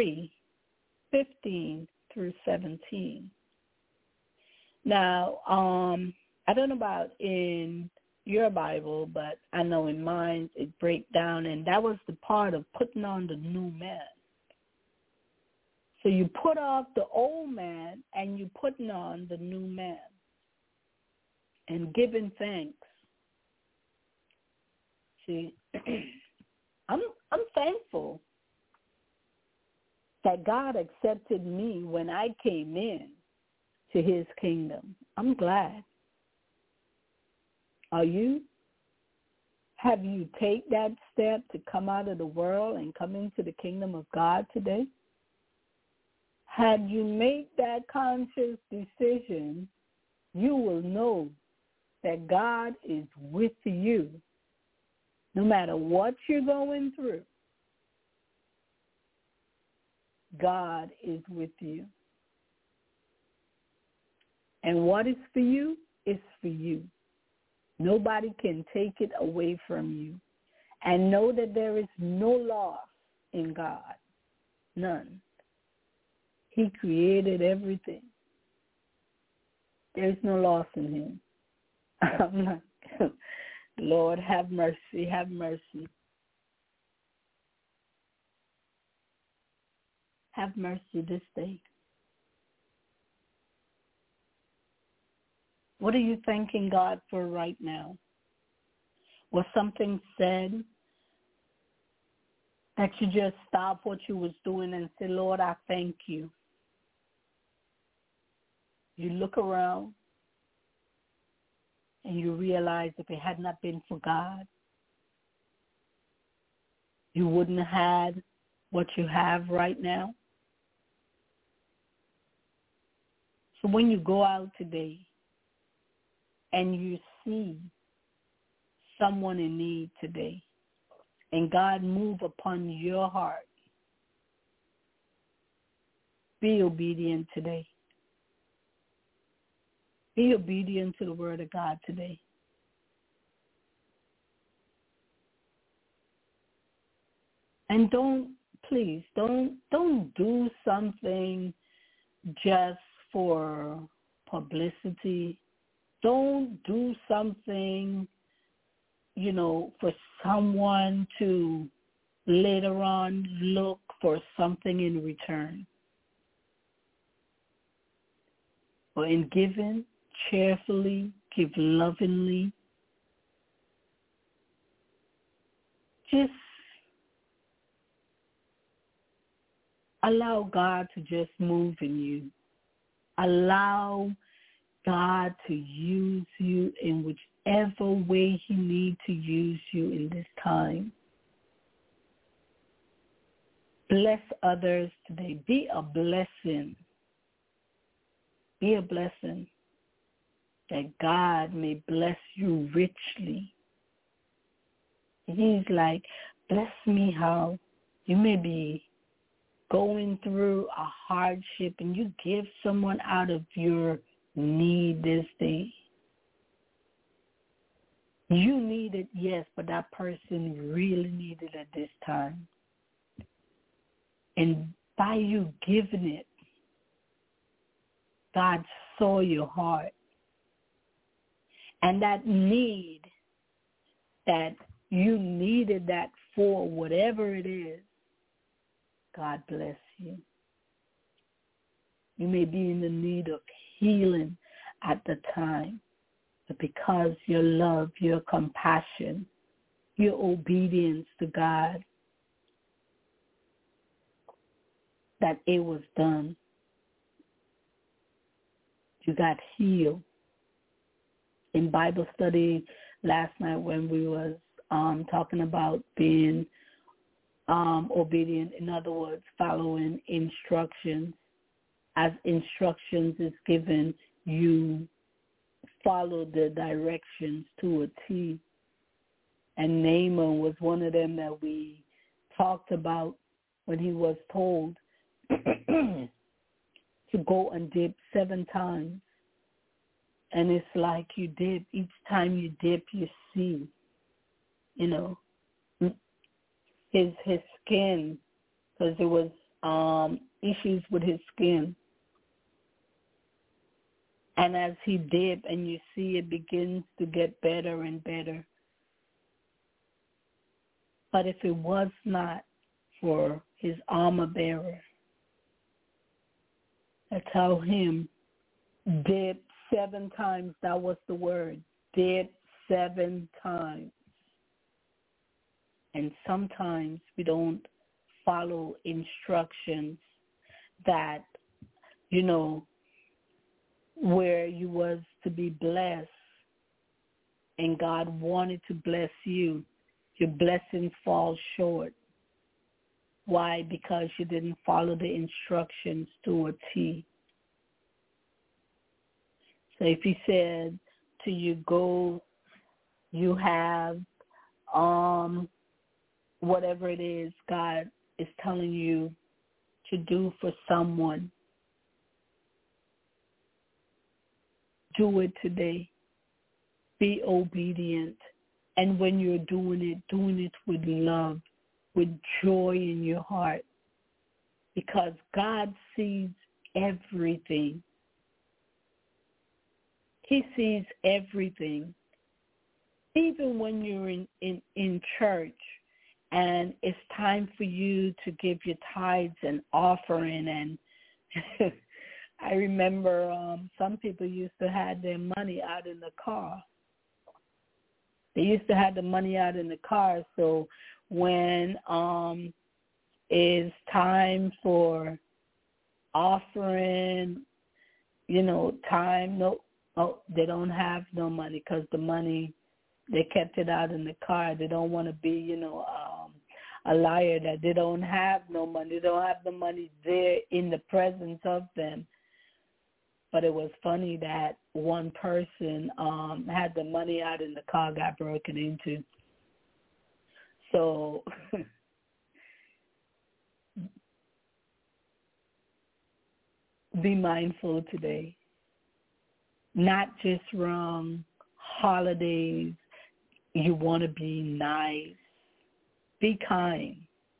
3:15 through 17. Now, I don't know about in your Bible, but I know in mine it breaks down, and that was the part of putting on the new man. So you put off the old man and you putting on the new man and giving thanks. See, I'm thankful that God accepted me when I came in to his kingdom. I'm glad. Are you? Have you take that step to come out of the world and come into the kingdom of God today? Had you made that conscious decision, you will know that God is with you no matter what you're going through. God is with you. And what is for you is for you. Nobody can take it away from you. And know that there is no loss in God. None. He created everything. There is no loss in him. I'm not, Lord, have mercy, have mercy. Have mercy this day. What are you thanking God for right now? Was something said that you just stopped what you was doing and said, Lord, I thank you? You look around and you realize if it had not been for God, you wouldn't have had what you have right now. So when you go out today and you see someone in need today, and God move upon your heart, be obedient today. Be obedient to the word of God today. And don't do something just for publicity. Don't do something, for someone to later on look for something in return. But in giving, cheerfully, give lovingly. Just allow God to just move in you. Allow God to use you in whichever way he needs to use you in this time. Bless others today. Be a blessing. Be a blessing that God may bless you richly. He's like, bless me how you may be going through a hardship and you give someone out of your need this day. You need it, yes, but that person really needed it at this time. And by you giving it, God saw your heart. And that need that you needed that for, whatever it is, God bless you. You may be in the need of healing at the time, but because your love, your compassion, your obedience to God, that it was done. You got healed. In Bible study last night when we was talking about being obedient, in other words, following instructions. As instructions is given, you follow the directions to a T. And Naaman was one of them that we talked about when he was told to go and dip 7 times. And it's like you dip. Each time you dip, you see, his skin, because there was issues with his skin. And as he dipped and you see it begins to get better and better. But if it was not for his armor bearer, I tell him, dip 7 times. That was the word. Dip 7 times. And sometimes we don't follow instructions that, where you was to be blessed and God wanted to bless you, your blessings fall short. Why? Because you didn't follow the instructions to a T. So if he said to you, go, you have whatever it is God is telling you to do for someone, do it today. Be obedient. And when you're doing it with love, with joy in your heart, because God sees everything. He sees everything. Even when you're in church and it's time for you to give your tithes and offering, and I remember some people used to have their money out in the car. They used to have the money out in the car, so when it's time for offering, they don't have no money because the money, they kept it out in the car. They don't want to be, a liar that they don't have no money. They don't have the money there in the presence of them. But it was funny that one person had the money out in the car, got broken into. So be mindful today. Not just around holidays, you want to be nice. Be kind.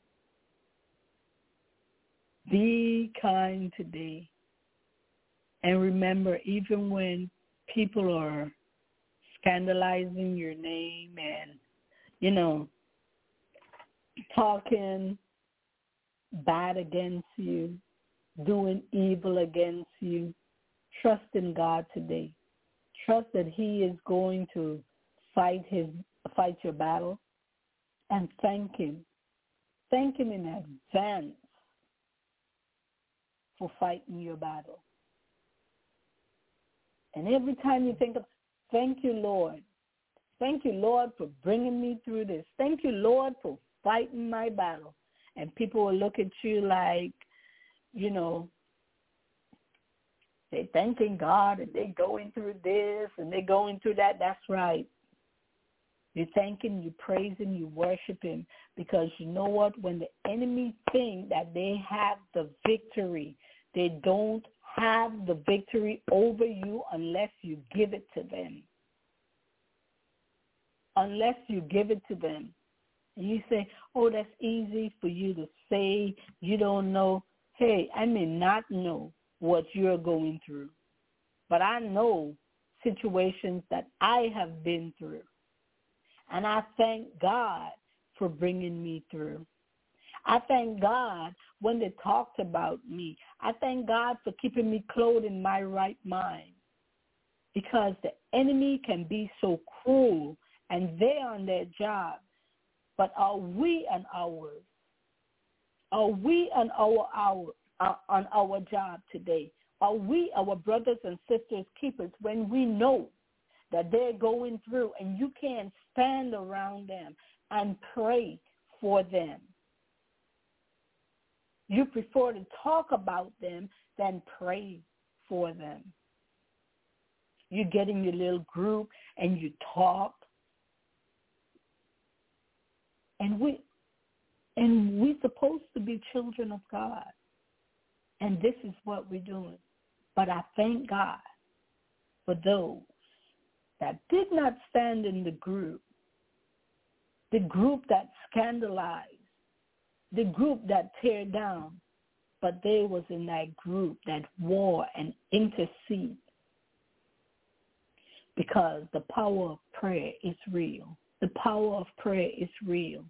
Be kind today. And remember, even when people are scandalizing your name and, talking bad against you, doing evil against you, trust in God today. Trust that he is going to fight your battle, and thank him. Thank him in advance for fighting your battle. And every time you think of, thank you, Lord. Thank you, Lord, for bringing me through this. Thank you, Lord, for fighting my battle. And people will look at you like, they're thanking God and they're going through this and they're going through that. That's right. You're thanking, you're praising, you worship him, because you know what? When the enemy think that they have the victory, they don't have the victory over you unless you give it to them. unless you give it to them. And you say, oh, that's easy for you to say. You don't know. Hey, I may not know what you're going through, but I know situations that I have been through. And I thank God for bringing me through. I thank God when they talked about me. I thank God for keeping me clothed in my right mind, because the enemy can be so cruel and they're on their job. But are we on ours? Are we on our job today? Are we our brothers and sisters keepers when we know that they're going through and you can't stand around them and pray for them? You prefer to talk about them than pray for them. You get in your little group and you talk. And we're supposed to be children of God. And this is what we're doing. But I thank God for those that did not stand in the group that scandalized, the group that tear down, but they was in that group that war and intercede, because the power of prayer is real. The power of prayer is real.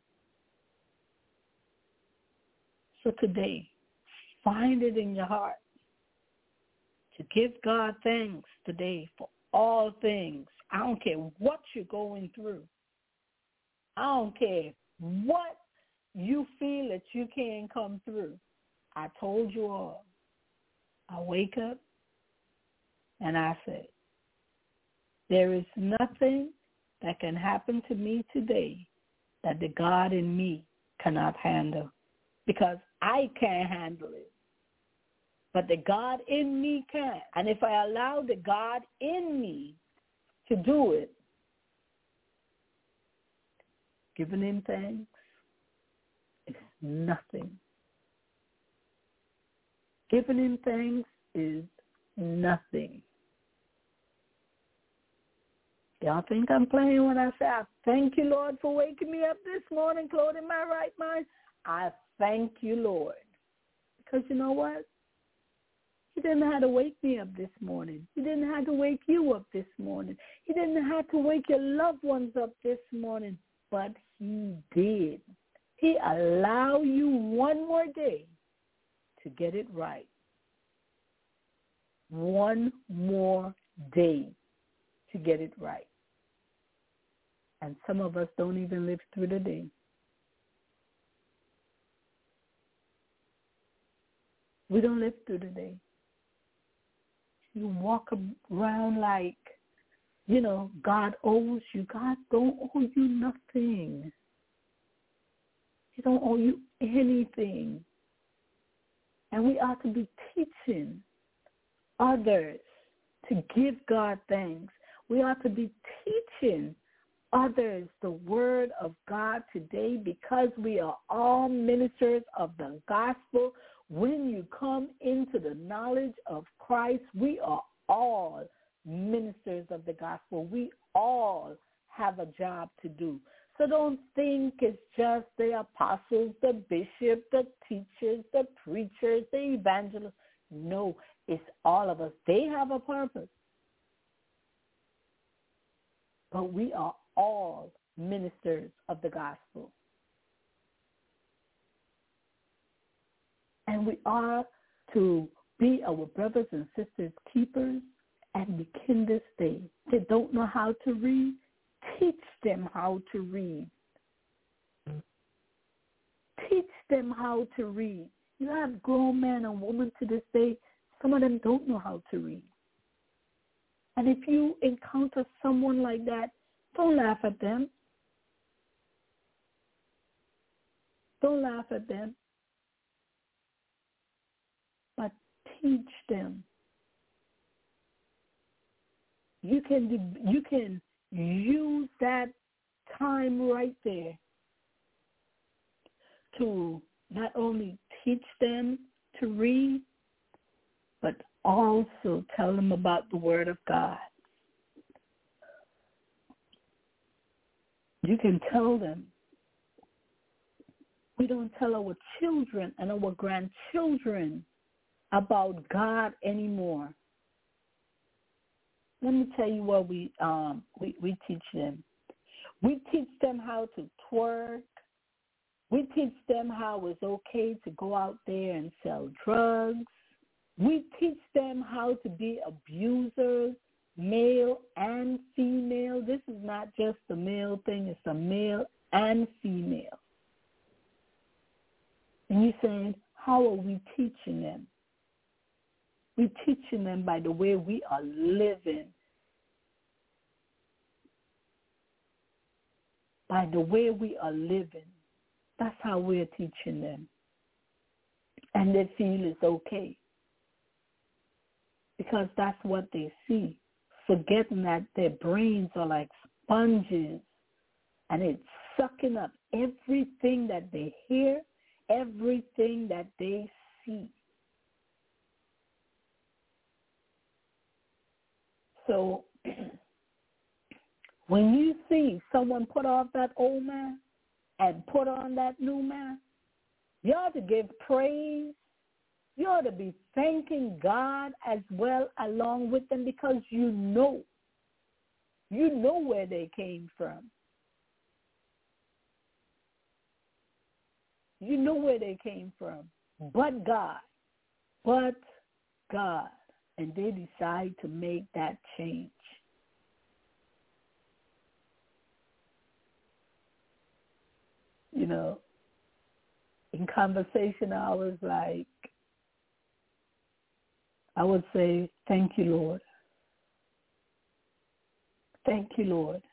So today, find it in your heart to give God thanks today for all things. I don't care what you're going through. I don't care what you feel that you can't come through. I told you all. I wake up and I say, there is nothing that can happen to me today that the God in me cannot handle, because I can't handle it. But the God in me can. And if I allow the God in me to do it, giving him thanks is nothing. Giving him thanks is nothing. Y'all think I'm playing when I say, I thank you, Lord, for waking me up this morning, clothed in my right mind? I thank you, Lord. Because you know what? He didn't have to wake me up this morning. He didn't have to wake you up this morning. He didn't have to wake your loved ones up this morning. But he did. He allowed you one more day to get it right. One more day to get it right. And some of us don't even live through the day. We don't live through the day. You walk around like, God owes you. God don't owe you nothing. He don't owe you anything. And we ought to be teaching others to give God thanks. We ought to be teaching others the word of God today, because we are all ministers of the gospel. When you come into the knowledge of Christ, we are all ministers of the gospel. We all have a job to do. So don't think it's just the apostles, the bishops, the teachers, the preachers, the evangelists. No, it's all of us. They have a purpose. But we are all ministers of the gospel. And we are to be our brothers and sisters' keepers and begin this day. They don't know how to read. Teach them how to read. Teach them how to read. You have grown men and women to this day, some of them don't know how to read. And if you encounter someone like that, don't laugh at them. Don't laugh at them. But teach them. You can use that time right there to not only teach them to read, but also tell them about the Word of God. You can tell them. We don't tell our children and our grandchildren about God anymore. Let me tell you what we teach them. We teach them how to twerk. We teach them how it's okay to go out there and sell drugs. We teach them how to be abusers, male and female. This is not just a male thing. It's a male and female. And you're saying, how are we teaching them? We're teaching them by the way we are living. By the way we are living. That's how we're teaching them. And they feel it's okay. Because that's what they see. Forgetting that their brains are like sponges. And it's sucking up everything that they hear, everything that they see. So when you see someone put off that old man and put on that new man, you ought to give praise. You ought to be thanking God as well along with them, because you know where they came from. You know where they came from. But God. And they decide to make that change. You know, in conversation, I would say, thank you, Lord. Thank you, Lord.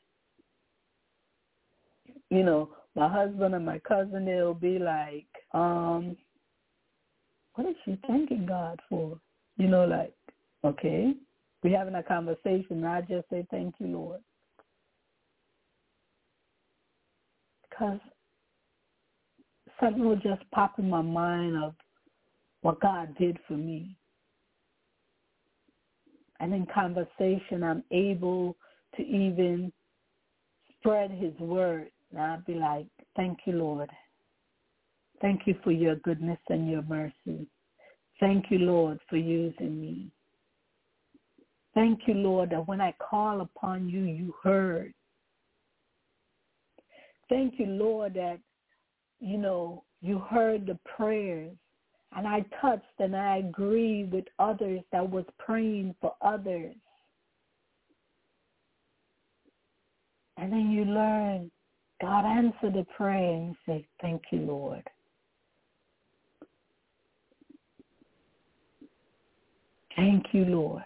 You know, my husband and my cousin, they'll be like, what is she thanking God for? You know, like, okay, we're having a conversation, and I just say, thank you, Lord. Because something will just pop in my mind of what God did for me. And in conversation, I'm able to even spread his word. And I'll be like, thank you, Lord. Thank you for your goodness and your mercy. Thank you, Lord, for using me. Thank you, Lord, that when I call upon you, you heard. Thank you, Lord, that, you know, you heard the prayers. And I touched and I agree with others that was praying for others. And then you learn, God answered the prayer, and you say, thank you, Lord. Thank you, Lord.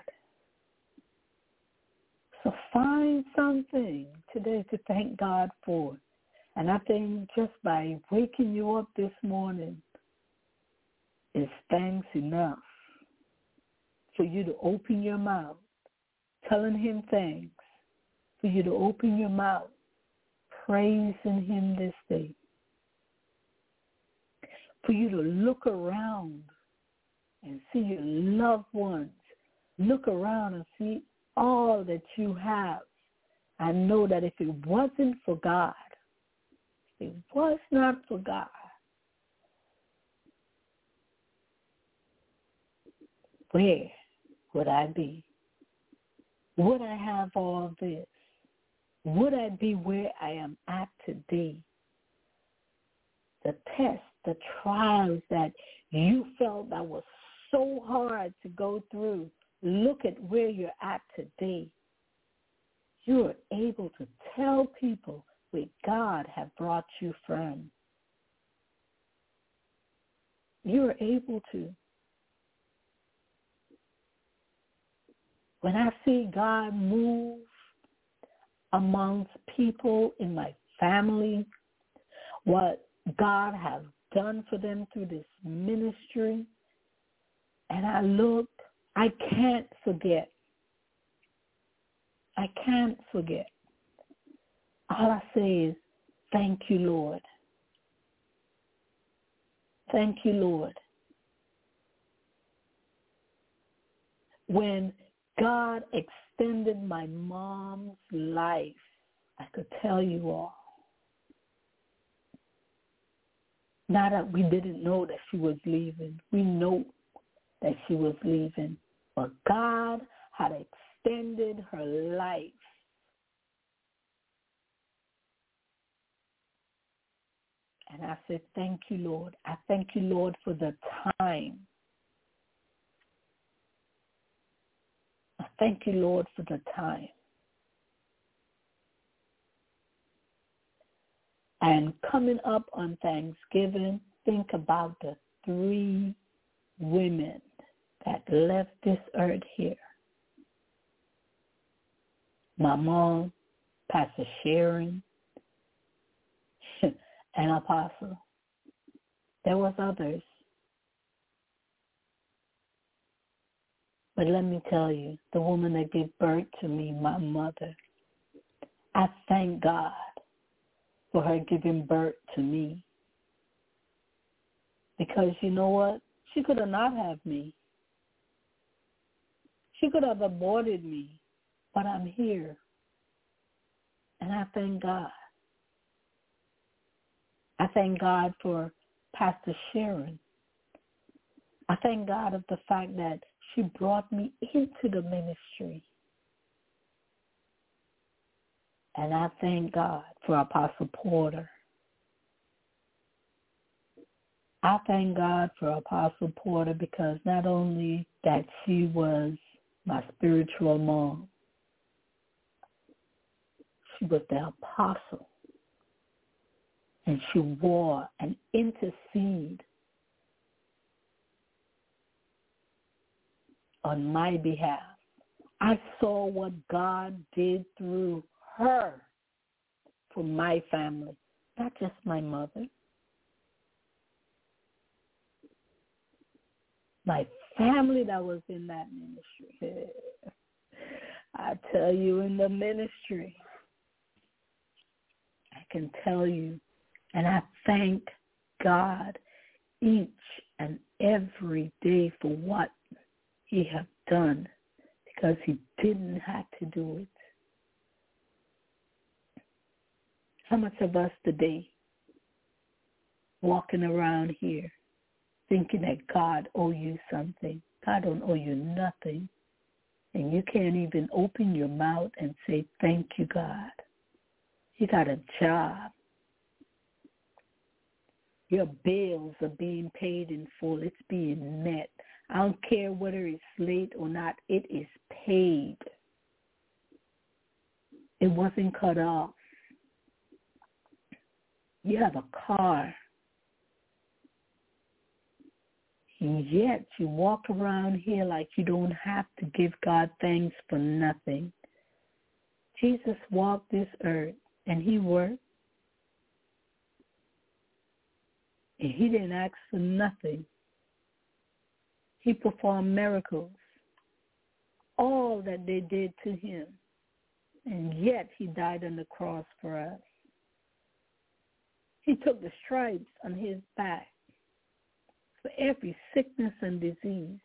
So find something today to thank God for. And I think just by waking you up this morning is thanks enough for you to open your mouth, telling him thanks, for you to open your mouth, praising him this day, for you to look around and see your loved ones, look around and see all that you have, and know that if it wasn't for God, if it was not for God, where would I be? Would I have all this? Would I be where I am at today? The tests, the trials that you felt that was so hard to go through, look at where you're at today. You are able to tell people where God has brought you from. You are able to. When I see God move amongst people in my family, what God has done for them through this ministry, and I look, I can't forget. I can't forget. All I say is, thank you, Lord. Thank you, Lord. When God extended my mom's life, I could tell you all, Not that we didn't know that she was leaving. We know that she was leaving. But God had extended her life. And I said, thank you, Lord. I thank you, Lord, for the time. I thank you, Lord, for the time. And coming up on Thanksgiving, think about the 3 women that left this earth here. My mom, Pastor Sharon, and Apostle. There was others. But let me tell you, the woman that gave birth to me, my mother, I thank God for her giving birth to me. Because you know what? She could have not had me. She could have aborted me, but I'm here. And I thank God. I thank God for Pastor Sharon. I thank God of the fact that she brought me into the ministry. And I thank God for Apostle Porter. I thank God for Apostle Porter because not only that she was my spiritual mom, she was the apostle. And she wore and intercede on my behalf. I saw what God did through her for my family, not just my mother. My family that was in that ministry. I tell you, in the ministry, I can tell you, and I thank God each and every day for what he has done, because he didn't have to do it. How much of us today walking around here thinking that God owe you something? God don't owe you nothing. And you can't even open your mouth and say, thank you, God. You got a job. Your bills are being paid in full. It's being met. I don't care whether it's late or not. It is paid. It wasn't cut off. You have a car. And yet you walk around here like you don't have to give God thanks for nothing. Jesus walked this earth and he worked. And he didn't ask for nothing. He performed miracles. All that they did to him. And yet he died on the cross for us. He took the stripes on his back for every sickness and disease.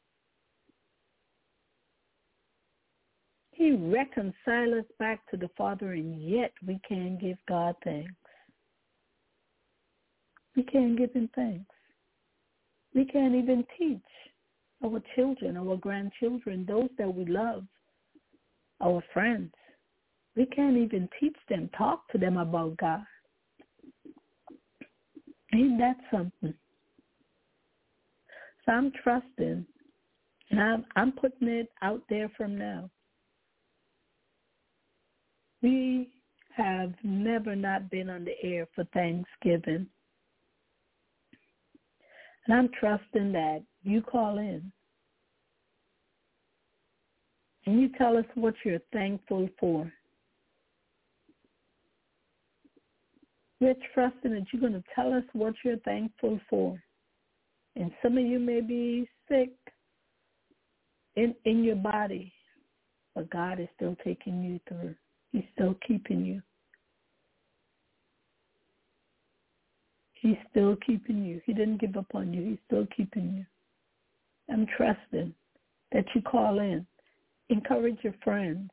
He reconciled us back to the Father, and yet we can't give God thanks. We can't give him thanks. We can't even teach our children, our grandchildren, those that we love, our friends. We can't even teach them, talk to them about God. Ain't that something? So I'm trusting, and I'm putting it out there from now. We have never not been on the air for Thanksgiving. And I'm trusting that you call in and you tell us what you're thankful for. We're trusting that you're going to tell us what you're thankful for. And some of you may be sick in your body, but God is still taking you through. He's still keeping you. He's still keeping you. He didn't give up on you. He's still keeping you. I'm trusting that you call in. Encourage your friends.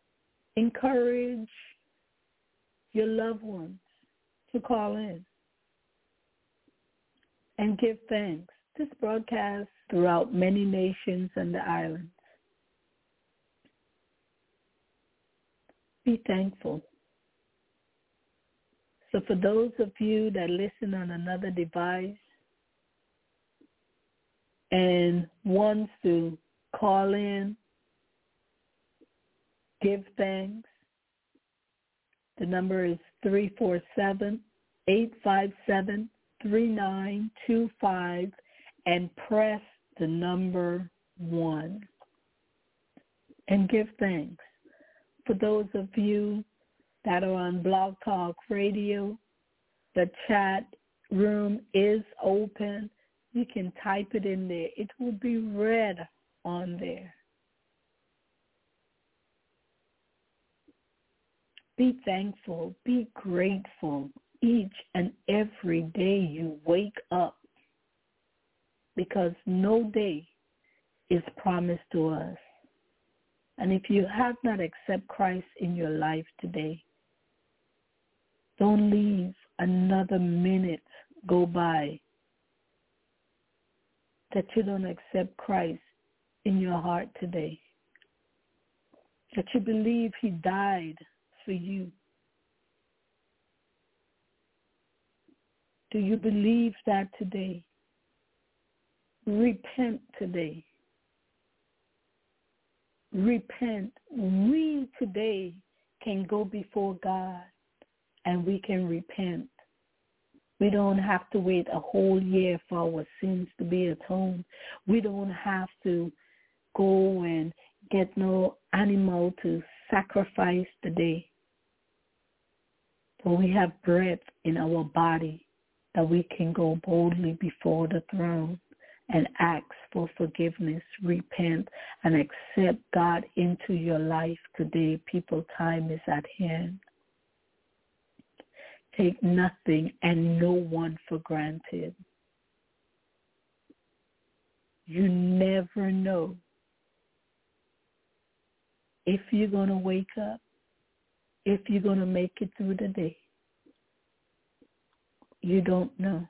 Encourage your loved ones to call in. and give thanks. This broadcast throughout many nations and the islands. Be thankful. So for those of you that listen on another device and wants to call in, give thanks, the number is 347-857-3925 and press the number 1 and give thanks. For those of you that are on Blog Talk Radio, the chat room is open. You can type it in there. It will be read on there. Be thankful. Be grateful each and every day you wake up, because no day is promised to us. And if you have not accepted Christ in your life today, don't leave another minute go by that you don't accept Christ in your heart today, that you believe he died for you. Do you believe that today? Repent today. Repent. We today can go before God and we can repent. We don't have to wait a whole year for our sins to be atoned. We don't have to go and get no animal to sacrifice today. But we have breath in our body that we can go boldly before the throne and ask for forgiveness, repent, and accept God into your life today. People, time is at hand. Take nothing and no one for granted. You never know if you're going to wake up, if you're going to make it through the day. You don't know.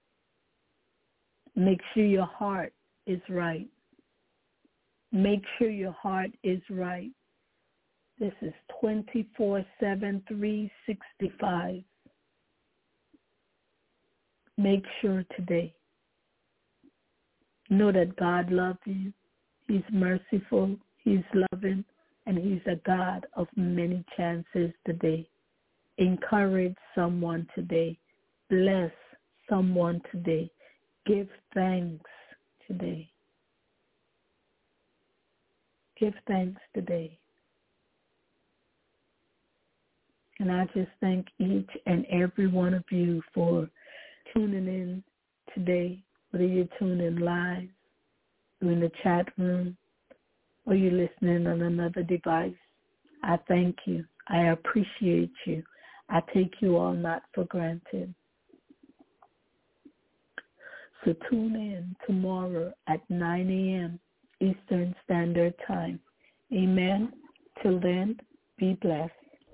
Make sure your heart is right. Make sure your heart is right. This is 24/7, 365. Make sure today. Know that God loves you. He's merciful. He's loving. And he's a God of many chances today. Encourage someone today. Bless someone today. Give thanks today. Give thanks today. And I just thank each and every one of you for tuning in today, whether you tune in live, or in the chat room, or you're listening on another device. I thank you. I appreciate you. I take you all not for granted. So tune in tomorrow at 9 a.m. Eastern Standard Time. Amen. Till then, be blessed.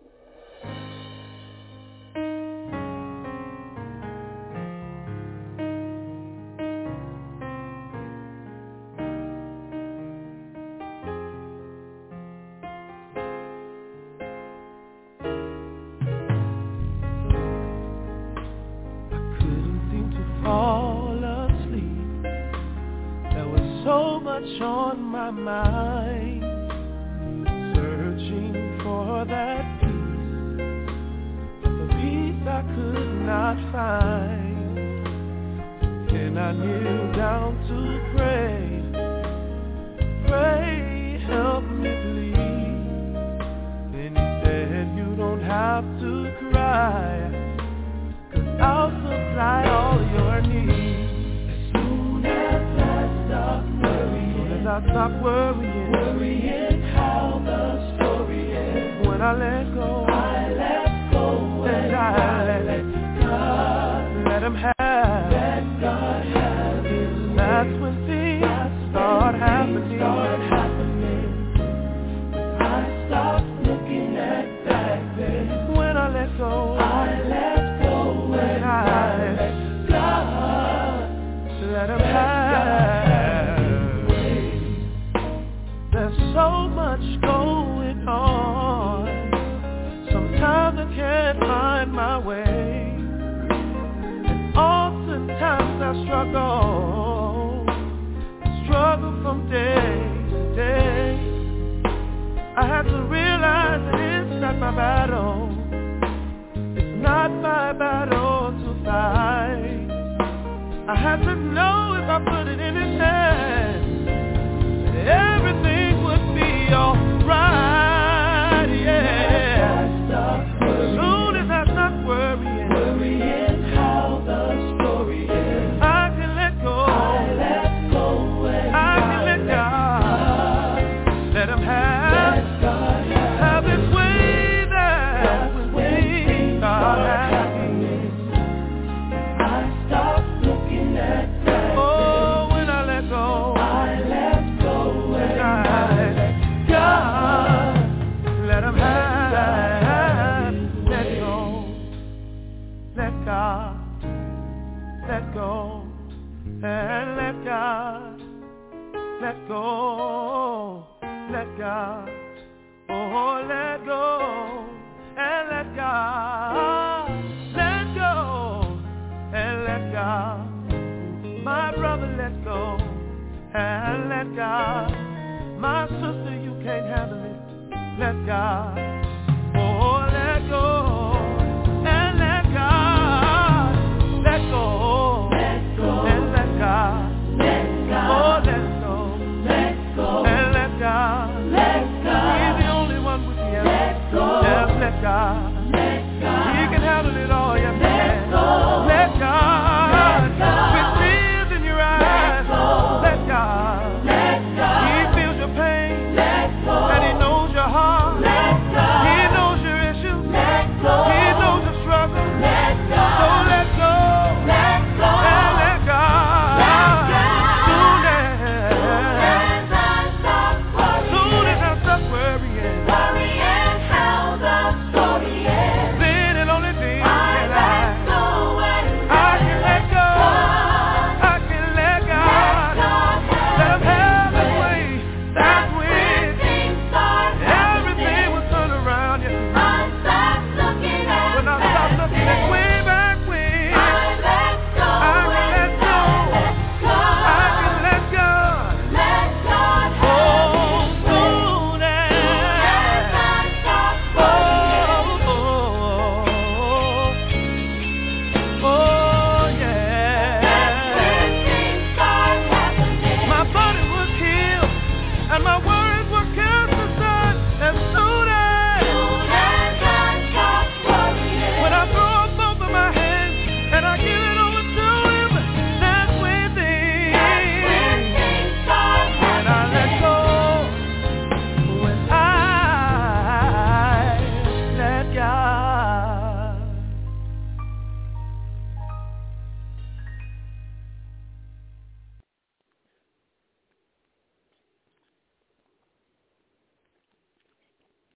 On my mind, searching for that peace, the peace I could not find. Then I kneel down to pray, help me please. Then he said, you don't have to cry, 'cause I'll supply all your needs. I stop worrying how the story ends. When I let go, and I let God, let him have, that's when things start happening. I stop looking at back then. When I let go, and I let God, find my way. And oftentimes I struggle from day to day. I have to realize that it's not my battle. It's not my battle to fight. I have to know if I put it in His hands, everything would be alright, yeah. As soon as I stop worrying how the story is, I can let go. I can let God. Let Him have His way there with me. God has me. I stop looking at that. Oh, when I let go. Let Him have, let go, let God, let go, and let God, let go, let God, oh, let go, and let God, let go, and let God, my brother, let go, and let God, my sister, you can't handle it. Let God, oh, let go, and let God, let go, and let God, oh, let go, and let God, He's the only one with the answer. Just let God, He can handle it all.